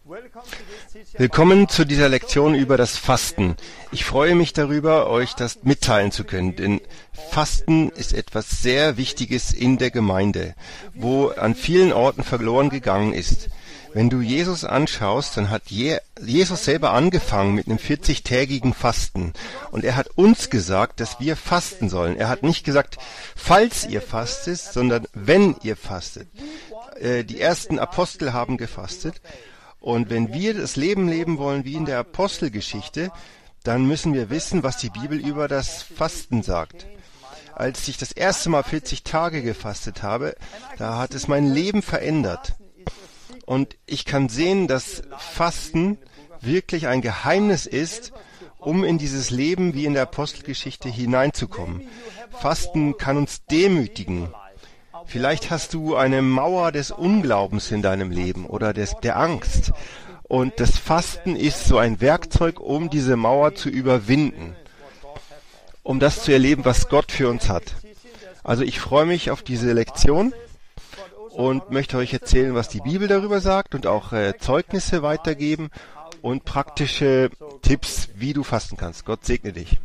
Willkommen zu dieser Lektion über das Fasten. Ich freue mich darüber, euch das mitteilen zu können, denn Fasten ist etwas sehr Wichtiges in der Gemeinde, wo an vielen Orten verloren gegangen ist. Wenn du Jesus anschaust, dann hat Jesus selber angefangen mit einem 40-tägigen Fasten. Und er hat uns gesagt, dass wir fasten sollen. Er hat nicht gesagt, falls ihr fastet, sondern wenn ihr fastet. Die ersten Apostel haben gefastet. Und wenn wir das Leben leben wollen wie in der Apostelgeschichte, dann müssen wir wissen, was die Bibel über das Fasten sagt. Als ich das erste Mal 40 Tage gefastet habe, da hat es mein Leben verändert. Und ich kann sehen, dass Fasten wirklich ein Geheimnis ist, um in dieses Leben wie in der Apostelgeschichte hineinzukommen. Fasten kann uns demütigen. Vielleicht hast du eine Mauer des Unglaubens in deinem Leben oder der Angst. Und das Fasten ist so ein Werkzeug, um diese Mauer zu überwinden, um das zu erleben, was Gott für uns hat. Also ich freue mich auf diese Lektion und möchte euch erzählen, was die Bibel darüber sagt und auch Zeugnisse weitergeben und praktische Tipps, wie du fasten kannst. Gott segne dich.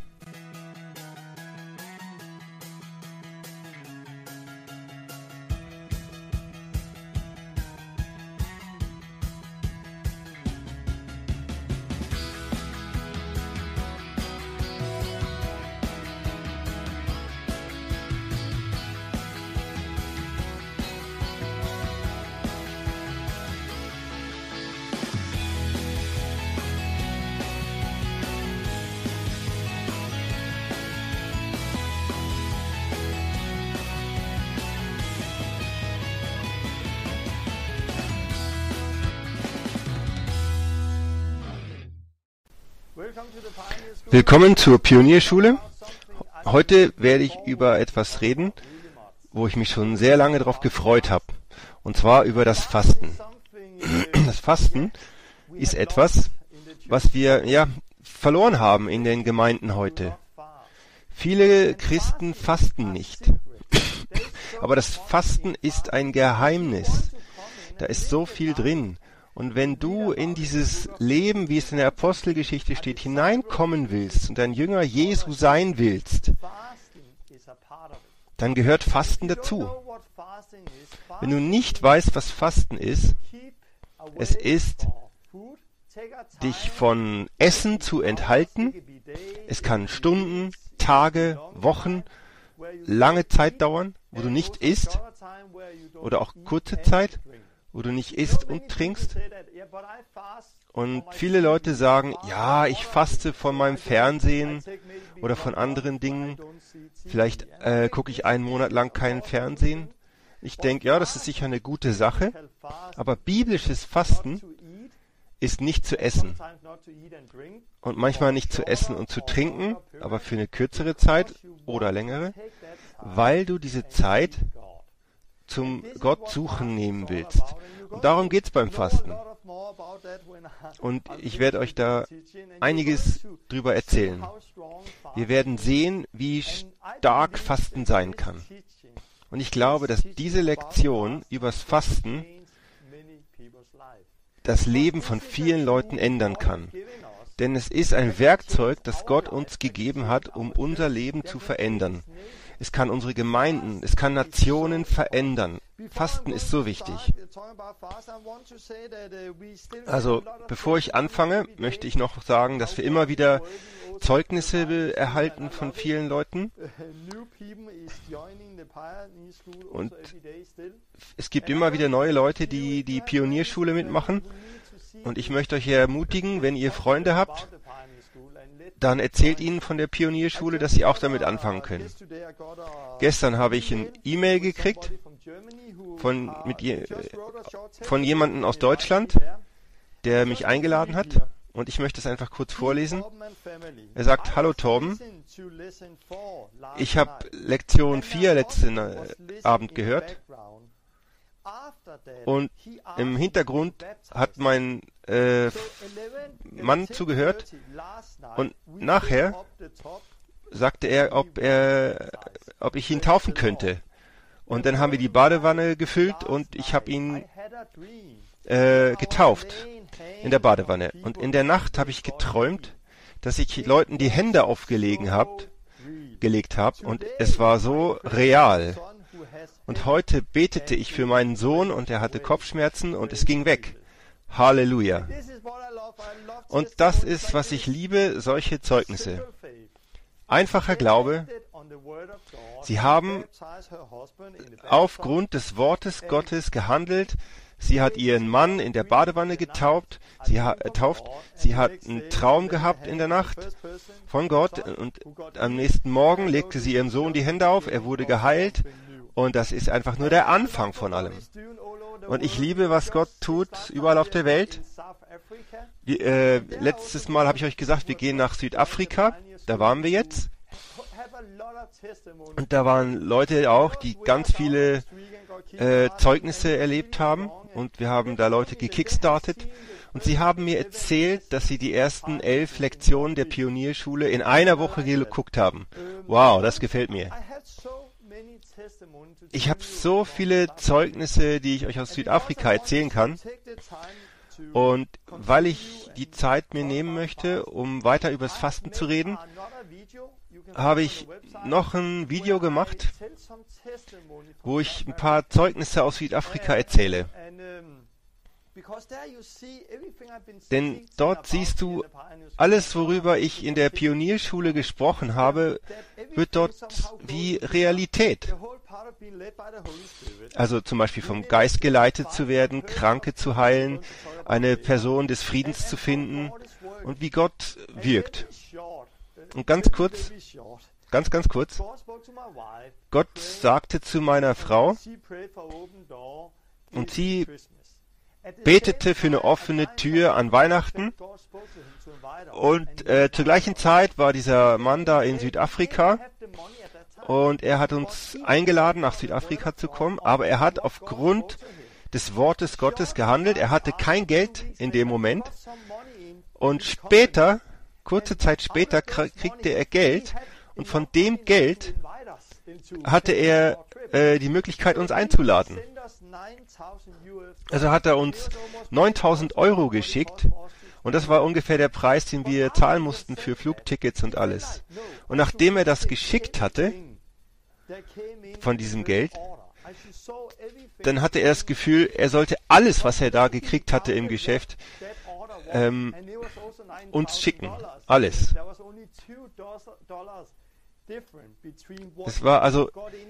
Willkommen zur Pionierschule. Heute werde ich über etwas reden, wo ich mich schon sehr lange darauf gefreut habe. Und zwar über das Fasten. Das Fasten ist etwas, was wir verloren haben in den Gemeinden heute. Viele Christen fasten nicht. Aber das Fasten ist ein Geheimnis. Da ist so viel drin. Und wenn du in dieses Leben, wie es in der Apostelgeschichte steht, hineinkommen willst und ein Jünger Jesu sein willst, dann gehört Fasten dazu. Wenn du nicht weißt, was Fasten ist, es ist, dich von Essen zu enthalten. Es kann Stunden, Tage, Wochen, lange Zeit dauern, wo du nicht isst, oder auch kurze Zeit, wo du nicht isst und trinkst. Und viele Leute sagen, ja, ich faste von meinem Fernsehen oder von anderen Dingen. Vielleicht gucke ich einen Monat lang kein Fernsehen. Ich denke, ja, das ist sicher eine gute Sache. Aber biblisches Fasten ist nicht zu essen. Und manchmal nicht zu essen und zu trinken, aber für eine kürzere Zeit oder längere, weil du diese Zeit zum Gott suchen nehmen willst. Und darum geht's beim Fasten. Und ich werde euch da einiges drüber erzählen. Wir werden sehen, wie stark Fasten sein kann. Und ich glaube, dass diese Lektion übers Fasten das Leben von vielen Leuten ändern kann. Denn es ist ein Werkzeug, das Gott uns gegeben hat, um unser Leben zu verändern. Es kann unsere Gemeinden, es kann Nationen verändern. Fasten ist so wichtig. Also, bevor ich anfange, möchte ich noch sagen, dass wir immer wieder Zeugnisse erhalten von vielen Leuten. Und es gibt immer wieder neue Leute, die die Pionierschule mitmachen. Und ich möchte euch hier ermutigen, wenn ihr Freunde habt, dann erzählt ihnen von der Pionierschule, dass sie auch damit anfangen können. Gestern habe ich ein E-Mail gekriegt von jemandem aus Deutschland, der mich eingeladen hat. Und ich möchte es einfach kurz vorlesen. Er sagt, hallo Torben, ich habe Lektion 4 letzten Abend gehört. Und im Hintergrund hat mein Mann zugehört und nachher sagte er, ob ich ihn taufen könnte. Und dann haben wir die Badewanne gefüllt und ich habe ihn getauft. in der Badewanne. Und in der Nacht habe ich geträumt, dass ich Leuten die Hände gelegt habe und es war so real. Und heute betete ich für meinen Sohn und er hatte Kopfschmerzen und es ging weg. Halleluja. Und das ist, was ich liebe, solche Zeugnisse. Einfacher Glaube. Sie haben aufgrund des Wortes Gottes gehandelt. Sie hat ihren Mann in der Badewanne getauft. Sie hat einen Traum gehabt in der Nacht von Gott und am nächsten Morgen legte sie ihrem Sohn die Hände auf. Er wurde geheilt und das ist einfach nur der Anfang von allem. Und ich liebe, was Gott tut überall auf der Welt. Letztes Mal habe ich euch gesagt, wir gehen nach Südafrika. Da waren wir jetzt. Und da waren Leute auch, die ganz viele Zeugnisse erlebt haben. Und wir haben da Leute gekickstartet. Und sie haben mir erzählt, dass sie die ersten 11 Lektionen der Pionierschule in einer Woche geguckt haben. Wow, das gefällt mir. Ich habe so viele Zeugnisse, die ich euch aus Südafrika erzählen kann. Und weil ich die Zeit mir nehmen möchte, um weiter über das Fasten zu reden, habe ich noch ein Video gemacht, wo ich ein paar Zeugnisse aus Südafrika erzähle. Denn dort siehst du, alles, worüber ich in der Pionierschule gesprochen habe, wird dort wie Realität. Also zum Beispiel vom Geist geleitet zu werden, Kranke zu heilen, eine Person des Friedens zu finden und wie Gott wirkt. Und ganz kurz, Gott sagte zu meiner Frau, und sie betete für eine offene Tür an Weihnachten. Und zur gleichen Zeit war dieser Mann da in Südafrika und er hat uns eingeladen, nach Südafrika zu kommen, aber er hat aufgrund des Wortes Gottes gehandelt. Er hatte kein Geld in dem Moment und später, kurze Zeit später, kriegte er Geld und von dem Geld hatte er die Möglichkeit, uns einzuladen. Also hat er uns 9.000 Euro geschickt und das war ungefähr der Preis, den wir zahlen mussten für Flugtickets und alles. Und nachdem er das geschickt hatte, von diesem Geld, dann hatte er das Gefühl, er sollte alles, was er da gekriegt hatte im Geschäft, uns schicken. Alles. Es war also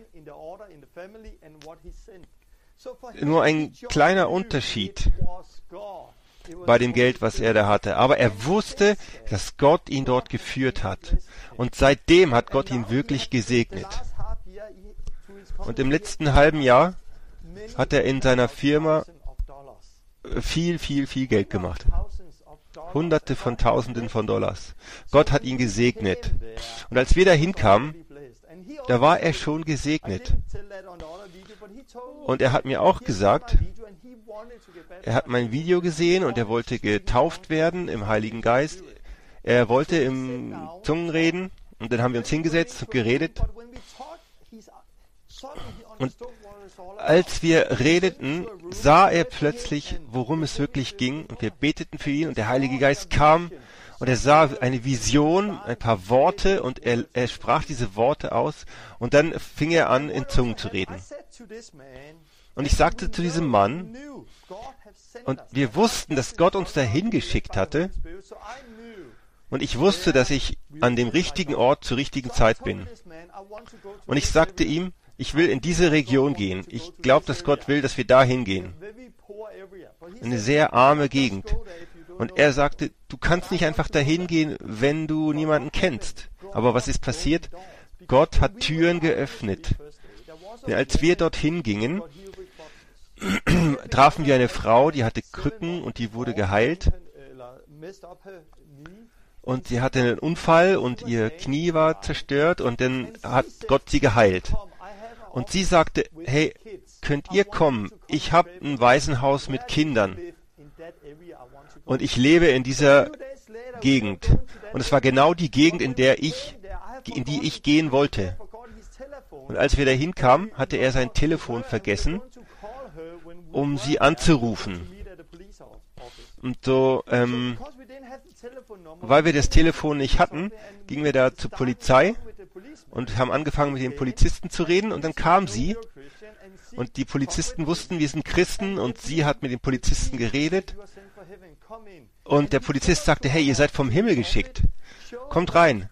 nur ein kleiner Unterschied bei dem Geld, was er da hatte. Aber er wusste, dass Gott ihn dort geführt hat. Und seitdem hat Gott ihn wirklich gesegnet. Und im letzten halben Jahr hat er in seiner Firma viel Geld gemacht. Hunderte von Tausenden von Dollars. Gott hat ihn gesegnet. Und als wir da hinkamen, da war er schon gesegnet. Und er hat mir auch gesagt, er hat mein Video gesehen und er wollte getauft werden im Heiligen Geist. Er wollte im Zungen reden und dann haben wir uns hingesetzt und geredet. Und als wir redeten, sah er plötzlich, worum es wirklich ging und wir beteten für ihn und der Heilige Geist kam und er sah eine Vision, ein paar Worte und er sprach diese Worte aus und dann fing er an, in Zungen zu reden. Und ich sagte zu diesem Mann, und wir wussten, dass Gott uns dahin geschickt hatte und ich wusste, dass ich an dem richtigen Ort zur richtigen Zeit bin. Und ich sagte ihm, ich will in diese Region gehen. Ich glaube, dass Gott will, dass wir da hingehen. Eine sehr arme Gegend. Und er sagte, du kannst nicht einfach dahin gehen, wenn du niemanden kennst. Aber was ist passiert? Gott hat Türen geöffnet. Denn als wir dorthin gingen, trafen wir eine Frau, die hatte Krücken und die wurde geheilt. Und sie hatte einen Unfall und ihr Knie war zerstört und dann hat Gott sie geheilt. Und sie sagte, hey, könnt ihr kommen? Ich habe ein Waisenhaus mit Kindern. Und ich lebe in dieser Gegend. Und es war genau die Gegend, in die ich gehen wollte. Und als wir da hinkamen, hatte er sein Telefon vergessen, um sie anzurufen. Und so, weil wir das Telefon nicht hatten, gingen wir da zur Polizei und haben angefangen mit den Polizisten zu reden und dann kam sie und die Polizisten wussten, wir sind Christen und sie hat mit den Polizisten geredet und der Polizist sagte, hey, ihr seid vom Himmel geschickt, kommt rein.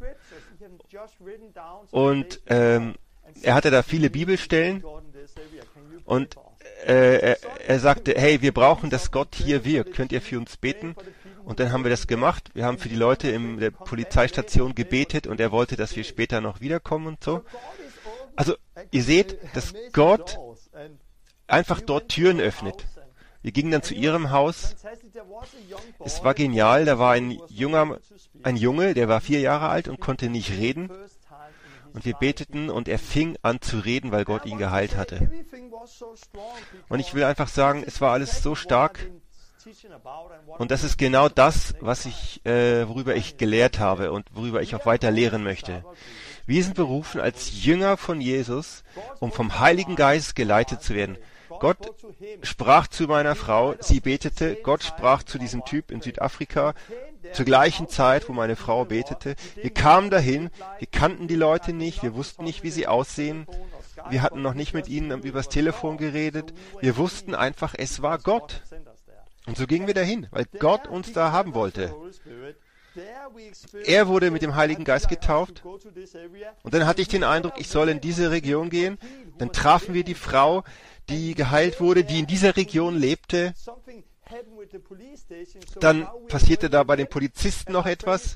Und er hatte da viele Bibelstellen und er sagte, hey, wir brauchen, dass Gott hier wirkt. Könnt ihr für uns beten? Und dann haben wir das gemacht. Wir haben für die Leute in der Polizeistation gebetet und er wollte, dass wir später noch wiederkommen und so. Also, ihr seht, dass Gott einfach dort Türen öffnet. Wir gingen dann zu ihrem Haus. Es war genial. Da war ein Junge, der war 4 Jahre alt und konnte nicht reden. Und wir beteten und er fing an zu reden, weil Gott ihn geheilt hatte. Und ich will einfach sagen, es war alles so stark. Und das ist genau das, worüber ich gelehrt habe und worüber ich auch weiter lehren möchte. Wir sind berufen als Jünger von Jesus, um vom Heiligen Geist geleitet zu werden. Gott sprach zu meiner Frau, sie betete, Gott sprach zu diesem Typ in Südafrika, zur gleichen Zeit, wo meine Frau betete. Wir kamen dahin, wir kannten die Leute nicht, wir wussten nicht, wie sie aussehen, wir hatten noch nicht mit ihnen übers Telefon geredet, wir wussten einfach, es war Gott. Und so gingen wir dahin, weil Gott uns da haben wollte. Er wurde mit dem Heiligen Geist getauft und dann hatte ich den Eindruck, ich soll in diese Region gehen. Dann trafen wir die Frau, die geheilt wurde, die in dieser Region lebte. Dann passierte da bei den Polizisten noch etwas.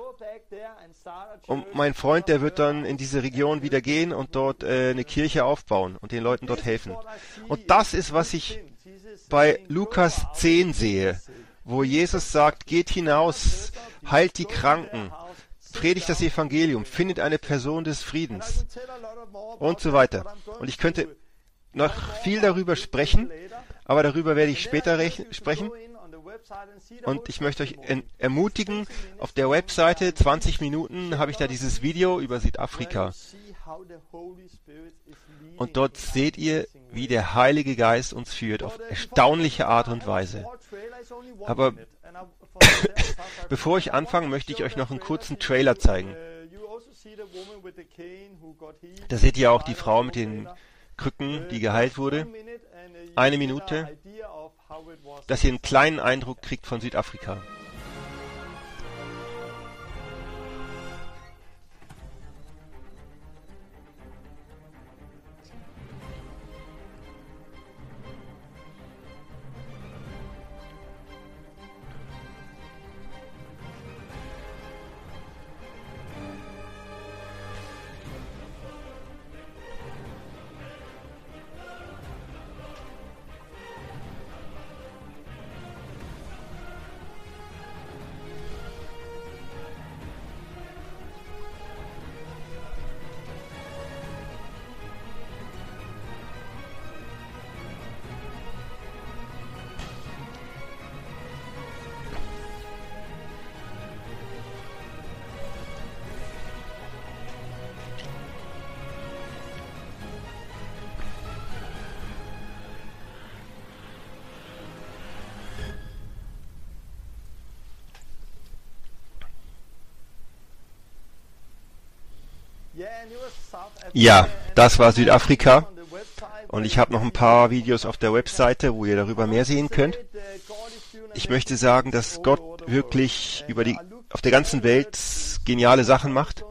Und mein Freund, der wird dann in diese Region wieder gehen und dort eine Kirche aufbauen und den Leuten dort helfen. Und das ist, was ich bei Lukas 10 sehe, wo Jesus sagt, geht hinaus, heilt die Kranken, predigt das Evangelium, findet eine Person des Friedens und so weiter. Und ich könnte noch viel darüber sprechen, aber darüber werde ich später sprechen. Und ich möchte euch ermutigen, auf der Webseite 20 Minuten habe ich da dieses Video über Südafrika. Und dort seht ihr, wie der Heilige Geist uns führt, auf erstaunliche Art und Weise. Aber bevor ich anfange, möchte ich euch noch einen kurzen Trailer zeigen. Da seht ihr auch die Frau mit den Krücken, die geheilt wurde. 1 Minute, dass ihr einen kleinen Eindruck kriegt von Südafrika. Ja, das war Südafrika und ich habe noch ein paar Videos auf der Webseite, wo ihr darüber mehr sehen könnt. Ich möchte sagen, dass Gott wirklich auf der ganzen Welt geniale Sachen macht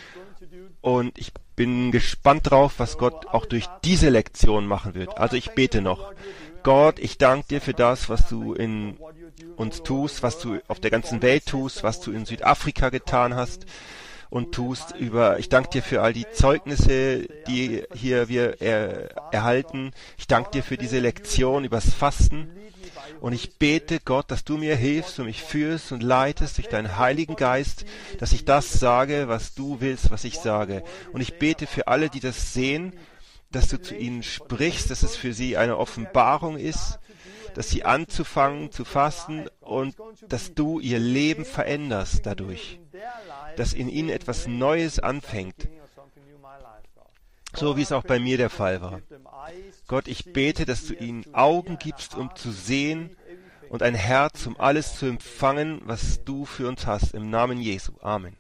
und ich bin gespannt drauf, was Gott auch durch diese Lektion machen wird. Also ich bete noch. Gott, ich danke dir für das, was du in uns tust, was du auf der ganzen Welt tust, was du in Südafrika getan hast und tust. Ich danke dir für all die Zeugnisse, die hier wir erhalten. Ich danke dir für diese Lektion übers Fasten. Und ich bete, Gott, dass du mir hilfst und mich führst und leitest durch deinen Heiligen Geist, dass ich das sage, was du willst, was ich sage. Und ich bete für alle, die das sehen, dass du zu ihnen sprichst, dass es für sie eine Offenbarung ist, dass sie anzufangen zu fasten und dass du ihr Leben veränderst dadurch, dass in ihnen etwas Neues anfängt, so wie es auch bei mir der Fall war. Gott, ich bete, dass du ihnen Augen gibst, um zu sehen und ein Herz, um alles zu empfangen, was du für uns hast. Im Namen Jesu. Amen.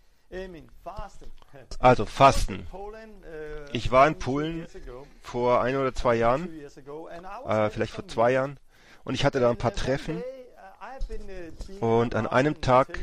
Also Fasten. Ich war in Polen vor 1 oder 2 Jahren, vielleicht vor 2 Jahren, und ich hatte da ein paar Treffen. Und an einem Tag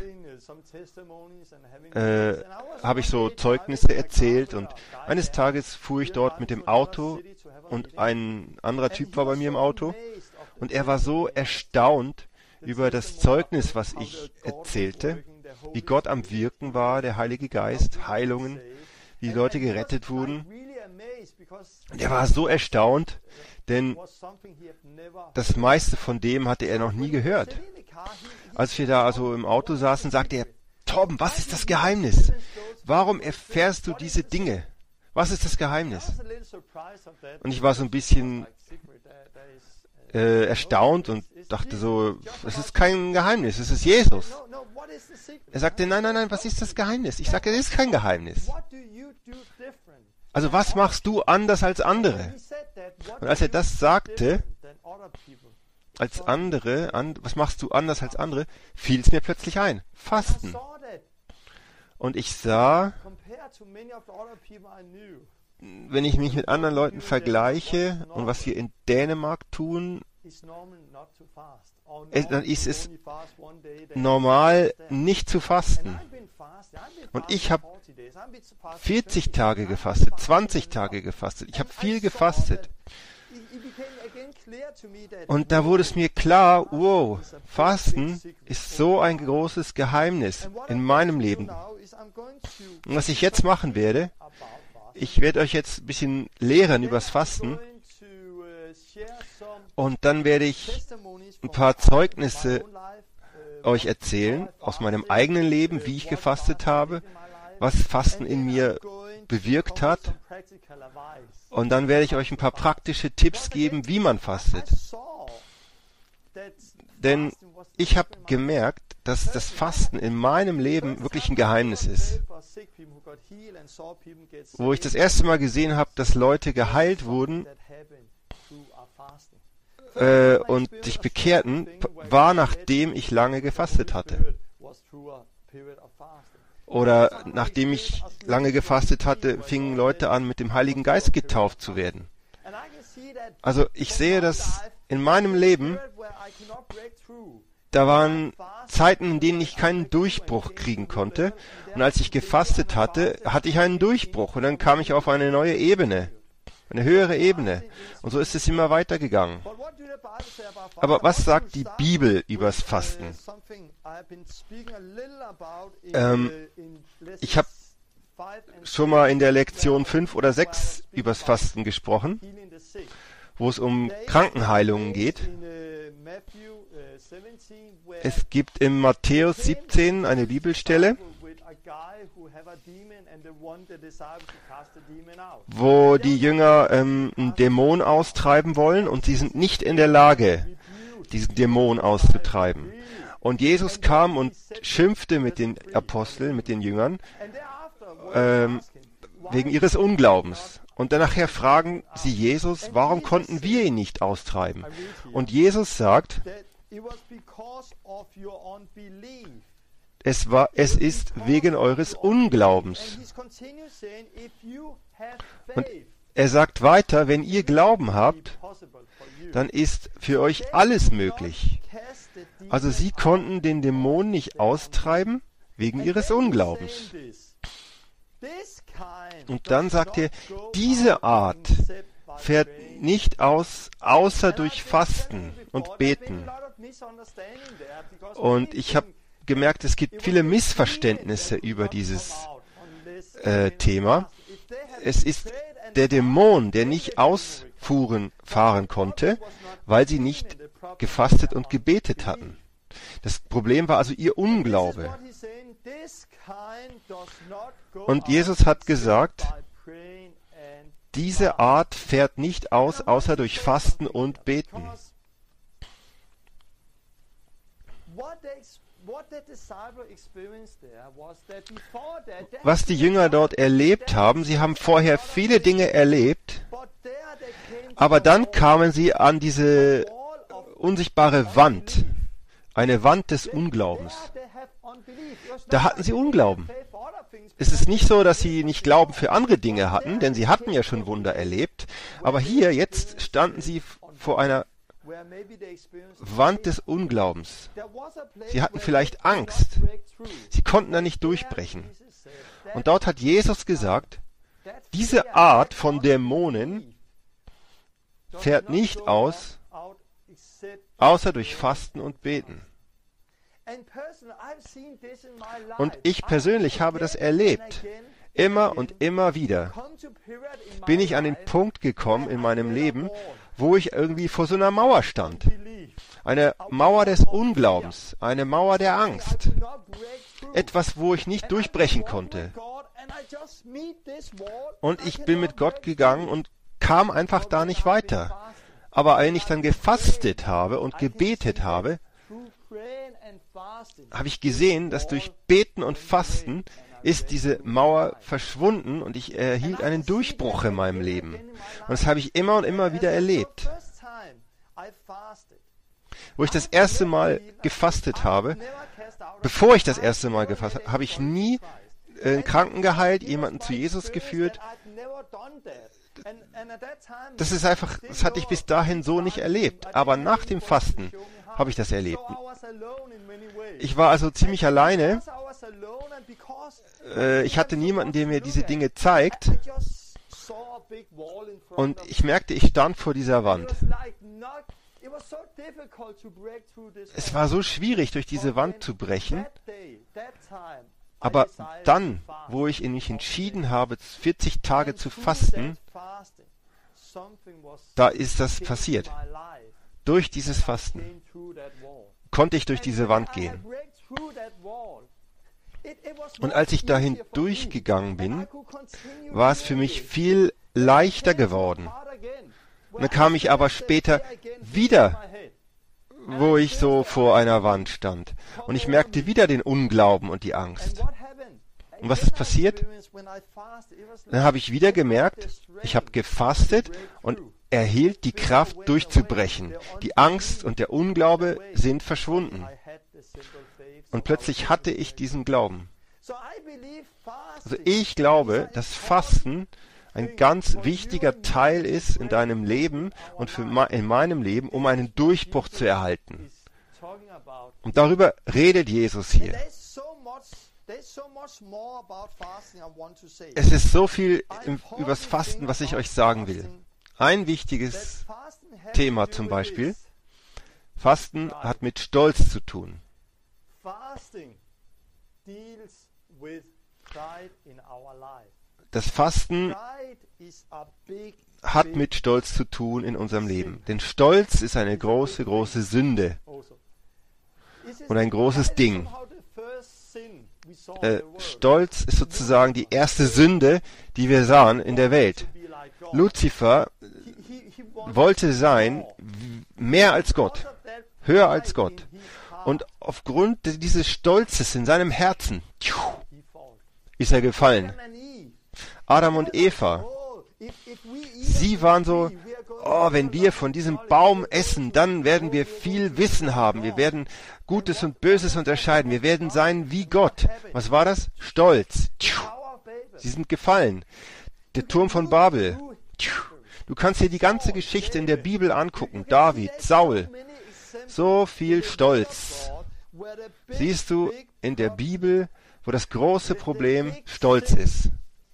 habe ich so Zeugnisse erzählt, und eines Tages fuhr ich dort mit dem Auto und ein anderer Typ war bei mir im Auto, und er war so erstaunt über das Zeugnis, was ich erzählte, wie Gott am Wirken war, der Heilige Geist, Heilungen, wie die Leute gerettet wurden. Und er war so erstaunt, denn das meiste von dem hatte er noch nie gehört. Als wir da also im Auto saßen, sagte er: Torben, was ist das Geheimnis? Warum erfährst du diese Dinge? Was ist das Geheimnis? Und ich war so ein bisschen erstaunt und dachte so, es ist kein Geheimnis, es ist Jesus. Er sagte: Nein, nein, nein, was ist das Geheimnis? Ich sagte, es ist kein Geheimnis. Also was machst du anders als andere? Und als er das sagte, als andere, was machst du anders als andere, fiel es mir plötzlich ein: Fasten. Und ich sah, wenn ich mich mit anderen Leuten vergleiche und was wir in Dänemark tun, dann ist es normal, nicht zu fasten. Und ich habe 40 Tage gefastet, 20 Tage gefastet. Ich habe viel gefastet. Und da wurde es mir klar, wow, Fasten ist so ein großes Geheimnis in meinem Leben. Und was ich jetzt machen werde, ich werde euch jetzt ein bisschen lehren übers Fasten. Und dann werde ich ein paar Zeugnisse euch erzählen aus meinem eigenen Leben, wie ich gefastet habe, was Fasten in mir bewirkt hat. Und dann werde ich euch ein paar praktische Tipps geben, wie man fastet. Denn ich habe gemerkt, dass das Fasten in meinem Leben wirklich ein Geheimnis ist. Wo ich das erste Mal gesehen habe, dass Leute geheilt wurden und sich bekehrten, war, nachdem ich lange gefastet hatte. Oder nachdem ich lange gefastet hatte, fingen Leute an, mit dem Heiligen Geist getauft zu werden. Also ich sehe das in meinem Leben, da waren Zeiten, in denen ich keinen Durchbruch kriegen konnte. Und als ich gefastet hatte, hatte ich einen Durchbruch. Und dann kam ich auf eine neue Ebene, eine höhere Ebene. Und so ist es immer weitergegangen. Aber was sagt die Bibel übers Fasten? Ich habe schon mal in der Lektion 5 oder 6 übers Fasten gesprochen, wo es um Krankenheilungen geht. Es gibt in Matthäus 17 eine Bibelstelle, wo die Jünger einen Dämon austreiben wollen und sie sind nicht in der Lage, diesen Dämon auszutreiben. Und Jesus kam und schimpfte mit den Aposteln, mit den Jüngern, wegen ihres Unglaubens. Und dann nachher fragen sie Jesus, warum konnten wir ihn nicht austreiben? Und Jesus sagt, es ist wegen eures Unglaubens. Und er sagt weiter, wenn ihr Glauben habt, dann ist für euch alles möglich. Also sie konnten den Dämon nicht austreiben wegen ihres Unglaubens. Und dann sagt er, diese Art fährt nicht aus, außer durch Fasten und Beten. Und ich habe gemerkt, es gibt viele Missverständnisse über dieses Thema. Es ist der Dämon, der nicht fahren konnte, weil sie nicht gefastet und gebetet hatten. Das Problem war also ihr Unglaube. Und Jesus hat gesagt, diese Art fährt nicht aus, außer durch Fasten und Beten. Was die Jünger dort erlebt haben, sie haben vorher viele Dinge erlebt, aber dann kamen sie an diese unsichtbare Wand, eine Wand des Unglaubens. Da hatten sie Unglauben. Es ist nicht so, dass sie nicht Glauben für andere Dinge hatten, denn sie hatten ja schon Wunder erlebt. Aber hier, jetzt standen sie vor einer Wand des Unglaubens. Sie hatten vielleicht Angst. Sie konnten da nicht durchbrechen. Und dort hat Jesus gesagt, diese Art von Dämonen fährt nicht aus, außer durch Fasten und Beten. Und ich persönlich habe das erlebt. Immer und immer wieder bin ich an den Punkt gekommen in meinem Leben, wo ich irgendwie vor so einer Mauer stand. Eine Mauer des Unglaubens, eine Mauer der Angst. Etwas, wo ich nicht durchbrechen konnte. Und ich bin mit Gott gegangen und kam einfach da nicht weiter. Aber wenn ich dann gefastet habe und gebetet habe, habe ich gesehen, dass durch Beten und Fasten ist diese Mauer verschwunden und ich erhielt einen Durchbruch in meinem Leben. Und das habe ich immer und immer wieder erlebt. Wo ich das erste Mal gefastet habe, bevor ich das erste Mal gefastet habe, habe ich nie einen Kranken geheilt, jemanden zu Jesus geführt. Das ist einfach, das hatte ich bis dahin so nicht erlebt. Aber nach dem Fasten habe ich das erlebt. Ich war also ziemlich alleine. Ich hatte niemanden, der mir diese Dinge zeigt. Und ich merkte, ich stand vor dieser Wand. Es war so schwierig, durch diese Wand zu brechen. Aber dann, wo ich mich entschieden habe, 40 Tage zu fasten, da ist das passiert. Durch dieses Fasten konnte ich durch diese Wand gehen. Und als ich dahin durchgegangen bin, war es für mich viel leichter geworden. Und dann kam ich aber später wieder, wo ich so vor einer Wand stand. Und ich merkte wieder den Unglauben und die Angst. Und was ist passiert? Dann habe ich wieder gemerkt, ich habe gefastet und erhielt die Kraft durchzubrechen. Die Angst und der Unglaube sind verschwunden. Und plötzlich hatte ich diesen Glauben. Also ich glaube, dass Fasten ein ganz wichtiger Teil ist in deinem Leben und in meinem Leben, um einen Durchbruch zu erhalten. Und darüber redet Jesus hier. Es ist so viel übers Fasten, was ich euch sagen will. Ein wichtiges Thema zum Beispiel: Fasten hat mit Stolz zu tun. Das Fasten hat mit Stolz zu tun in unserem Leben. Denn Stolz ist eine große, große Sünde und ein großes Ding. Stolz ist sozusagen die erste Sünde, die wir sahen in der Welt. Luzifer wollte sein mehr als Gott, höher als Gott. Und aufgrund dieses Stolzes in seinem Herzen ist er gefallen. Adam und Eva, sie waren so, wenn wir von diesem Baum essen, dann werden wir viel Wissen haben. Wir werden Gutes und Böses unterscheiden. Wir werden sein wie Gott. Was war das? Stolz. Sie sind gefallen. Der Turm von Babel. Du kannst dir die ganze Geschichte in der Bibel angucken. David, Saul. So viel Stolz. Siehst du in der Bibel, wo das große Problem Stolz ist.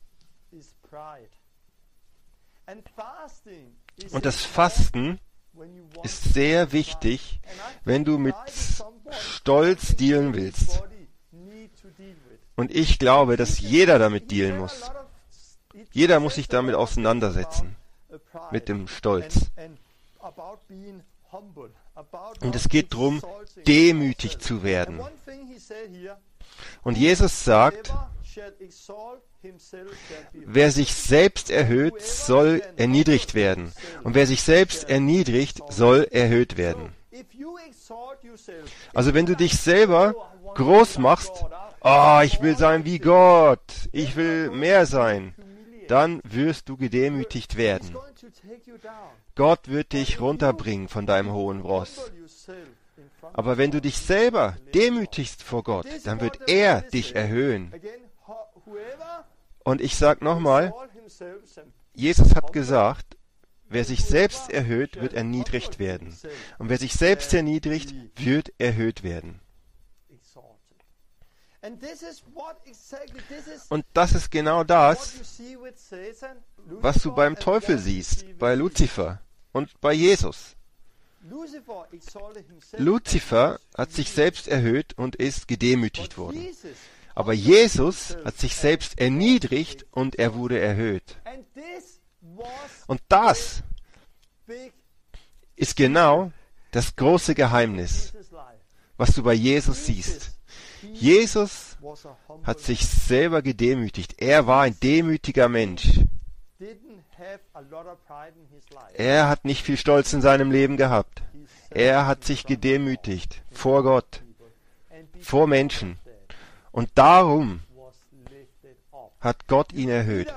Und das Fasten ist sehr wichtig, wenn du mit Stolz dealen willst. Und ich glaube, dass jeder damit dealen muss. Jeder muss sich damit auseinandersetzen, mit dem Stolz. Und es geht darum, demütig zu werden. Und Jesus sagt, wer sich selbst erhöht, soll erniedrigt werden. Und wer sich selbst erniedrigt, soll erhöht werden. Also wenn du dich selber groß machst, ich will sein wie Gott, ich will mehr sein, dann wirst du gedemütigt werden. Gott wird dich runterbringen von deinem hohen Ross. Aber wenn du dich selber demütigst vor Gott, dann wird er dich erhöhen. Und ich sage nochmal, Jesus hat gesagt, wer sich selbst erhöht, wird erniedrigt werden. Und wer sich selbst erniedrigt, wird erhöht werden. Und das ist genau das, was du beim Teufel siehst, bei Luzifer und bei Jesus. Luzifer hat sich selbst erhöht und ist gedemütigt worden. Aber Jesus hat sich selbst erniedrigt und er wurde erhöht. Und das ist genau das große Geheimnis, was du bei Jesus siehst. Jesus hat sich selber gedemütigt. Er war ein demütiger Mensch. Er hat nicht viel Stolz in seinem Leben gehabt. Er hat sich gedemütigt vor Gott, vor Menschen. Und darum hat Gott ihn erhöht.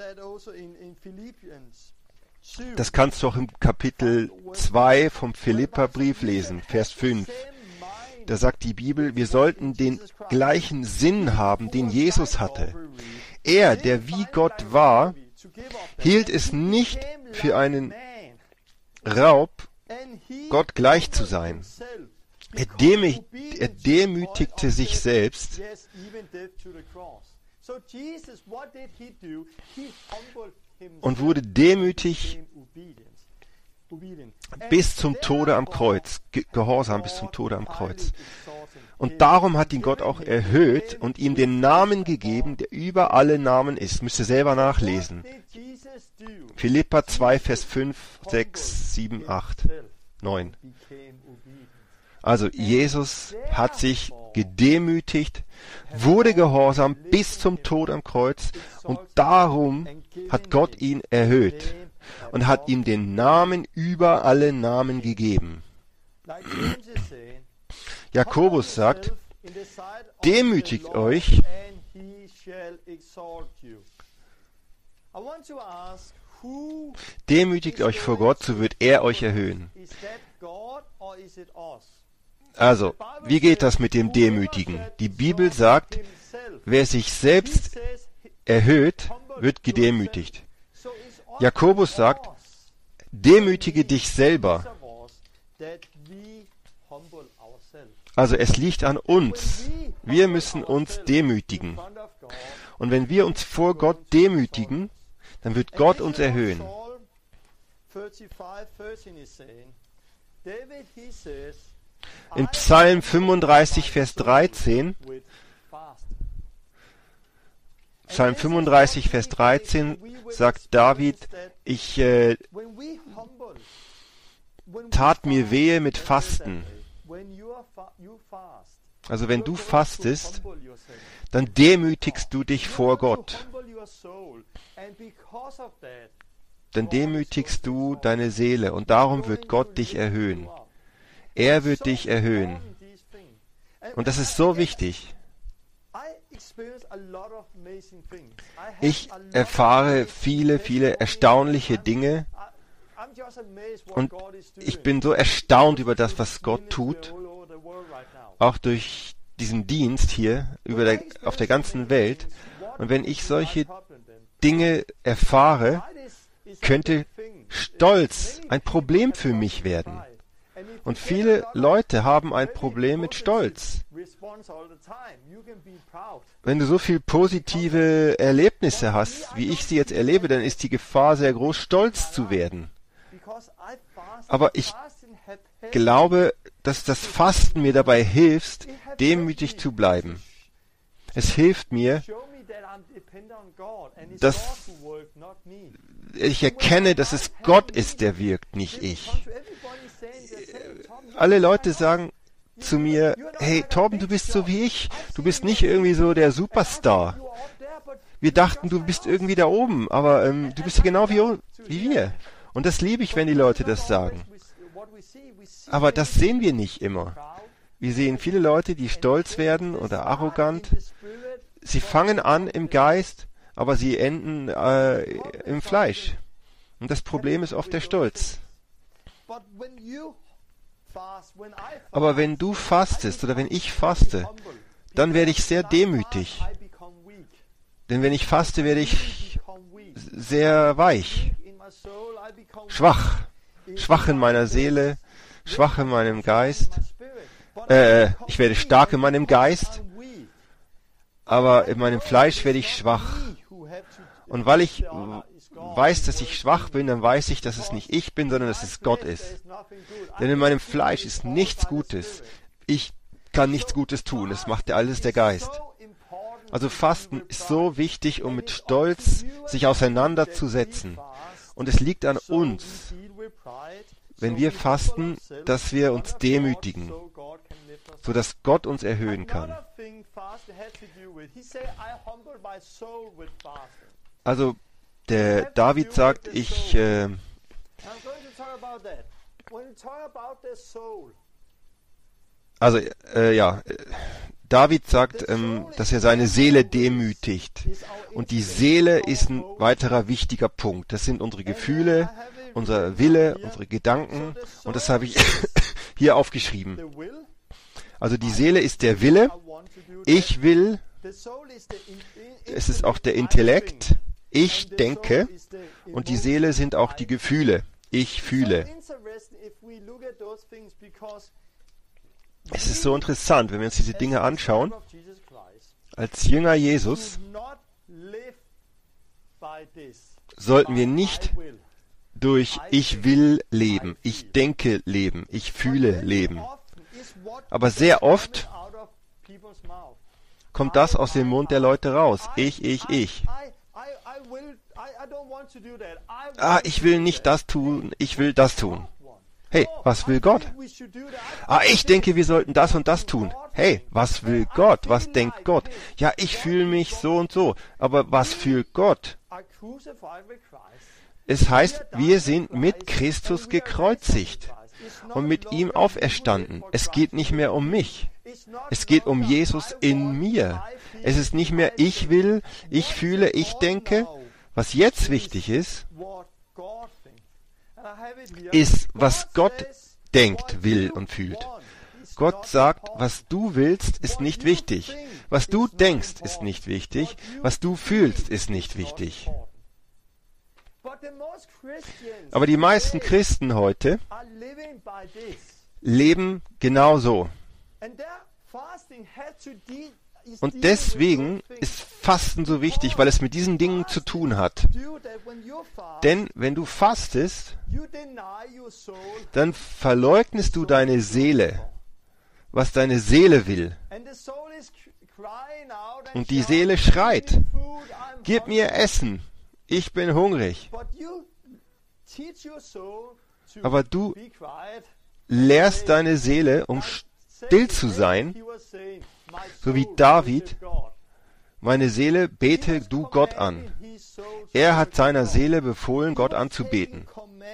Das kannst du auch im Kapitel 2 vom Philipperbrief lesen, Vers 5. Da sagt die Bibel, wir sollten den gleichen Sinn haben, den Jesus hatte. Er, der wie Gott war, hielt es nicht für einen Raub, Gott gleich zu sein. Er demütigte sich selbst. Und wurde demütig bis zum Tode am Kreuz, gehorsam bis zum Tode am Kreuz. Und darum hat ihn Gott auch erhöht und ihm den Namen gegeben, der über alle Namen ist. Müsst ihr selber nachlesen. Philipper 2, Vers 5, 6, 7, 8, 9. Also Jesus hat sich gedemütigt, wurde gehorsam bis zum Tod am Kreuz und darum hat Gott ihn erhöht und hat ihm den Namen über alle Namen gegeben. Jakobus sagt, demütigt euch, demütigt euch vor Gott, so wird er euch erhöhen. Also, wie geht das mit dem Demütigen? Die Bibel sagt, wer sich selbst erhöht, wird gedemütigt. Jakobus sagt, demütige dich selber. Also es liegt an uns. Wir müssen uns demütigen. Und wenn wir uns vor Gott demütigen, dann wird Gott uns erhöhen. In Psalm 35, Vers 13, Psalm 35, Vers 13 sagt David, ich tat mir wehe mit Fasten. Also wenn du fastest, dann demütigst du dich vor Gott. Dann demütigst du deine Seele und darum wird Gott dich erhöhen. Er wird dich erhöhen. Und das ist so wichtig. Ich erfahre viele, viele erstaunliche Dinge und ich bin so erstaunt über das, was Gott tut, auch durch diesen Dienst hier auf der ganzen Welt. Und wenn ich solche Dinge erfahre, könnte Stolz ein Problem für mich werden. Und viele Leute haben ein Problem mit Stolz. Wenn du so viel positive Erlebnisse hast, wie ich sie jetzt erlebe, dann ist die Gefahr sehr groß, stolz zu werden. Aber ich glaube, dass das Fasten mir dabei hilft, demütig zu bleiben. Es hilft mir, dass ich erkenne, dass es Gott ist, der wirkt, nicht ich. Alle Leute sagen zu mir, hey Torben, du bist so wie ich, du bist nicht irgendwie so der Superstar. Wir dachten, du bist irgendwie da oben, aber du bist ja genau wie wir. Und das liebe ich, wenn die Leute das sagen. Aber das sehen wir nicht immer. Wir sehen viele Leute, die stolz werden oder arrogant. Sie fangen an im Geist, aber sie enden im Fleisch. Und das Problem ist oft der Stolz. Aber wenn du fastest oder wenn ich faste, dann werde ich sehr demütig. Denn wenn ich faste, werde ich sehr weich, schwach in meiner Seele, schwach in meinem Geist. Ich werde stark in meinem Geist, aber in meinem Fleisch werde ich schwach. Und weil ich weiß, dass ich schwach bin, dann weiß ich, dass es nicht ich bin, sondern dass es Gott ist. Denn in meinem Fleisch ist nichts Gutes. Ich kann nichts Gutes tun. Es macht ja alles der Geist. Also Fasten ist so wichtig, um mit Stolz sich auseinanderzusetzen. Und es liegt an uns, wenn wir fasten, dass wir uns demütigen, sodass Gott uns erhöhen kann. Also der David sagt, David sagt, dass er seine Seele demütigt. Und die Seele ist ein weiterer wichtiger Punkt. Das sind unsere Gefühle, unser Wille, unsere Gedanken. Und das habe ich hier aufgeschrieben. Also die Seele ist der Wille. Ich will. Es ist auch der Intellekt. Ich denke. Und die Seele sind auch die Gefühle. Ich fühle. Es ist so interessant, wenn wir uns diese Dinge anschauen. Als Jünger Jesus sollten wir nicht durch ich will leben, ich denke leben, ich fühle leben. Aber sehr oft kommt das aus dem Mund der Leute raus. Ich. Ich will nicht das tun, ich will das tun. Hey, was will Gott? Ich denke, wir sollten das und das tun. Hey, was will Gott? Was denkt Gott? Ja, ich fühle mich so und so. Aber was fühlt Gott? Es heißt, wir sind mit Christus gekreuzigt und mit ihm auferstanden. Es geht nicht mehr um mich. Es geht um Jesus in mir. Es ist nicht mehr ich will, ich fühle, ich denke. Was jetzt wichtig ist, was Gott denkt, will und fühlt. Gott sagt, was du willst, ist nicht wichtig. Was du denkst, ist nicht wichtig. Was du fühlst, ist nicht wichtig. Aber die meisten Christen heute leben genau so. Und deswegen ist Fasten so wichtig, weil es mit diesen Dingen zu tun hat. Denn wenn du fastest, dann verleugnest du deine Seele, was deine Seele will. Und die Seele schreit, gib mir Essen, ich bin hungrig. Aber du lehrst deine Seele, um still zu sein, so wie David, meine Seele, bete du Gott an. Er hat seiner Seele befohlen, Gott anzubeten.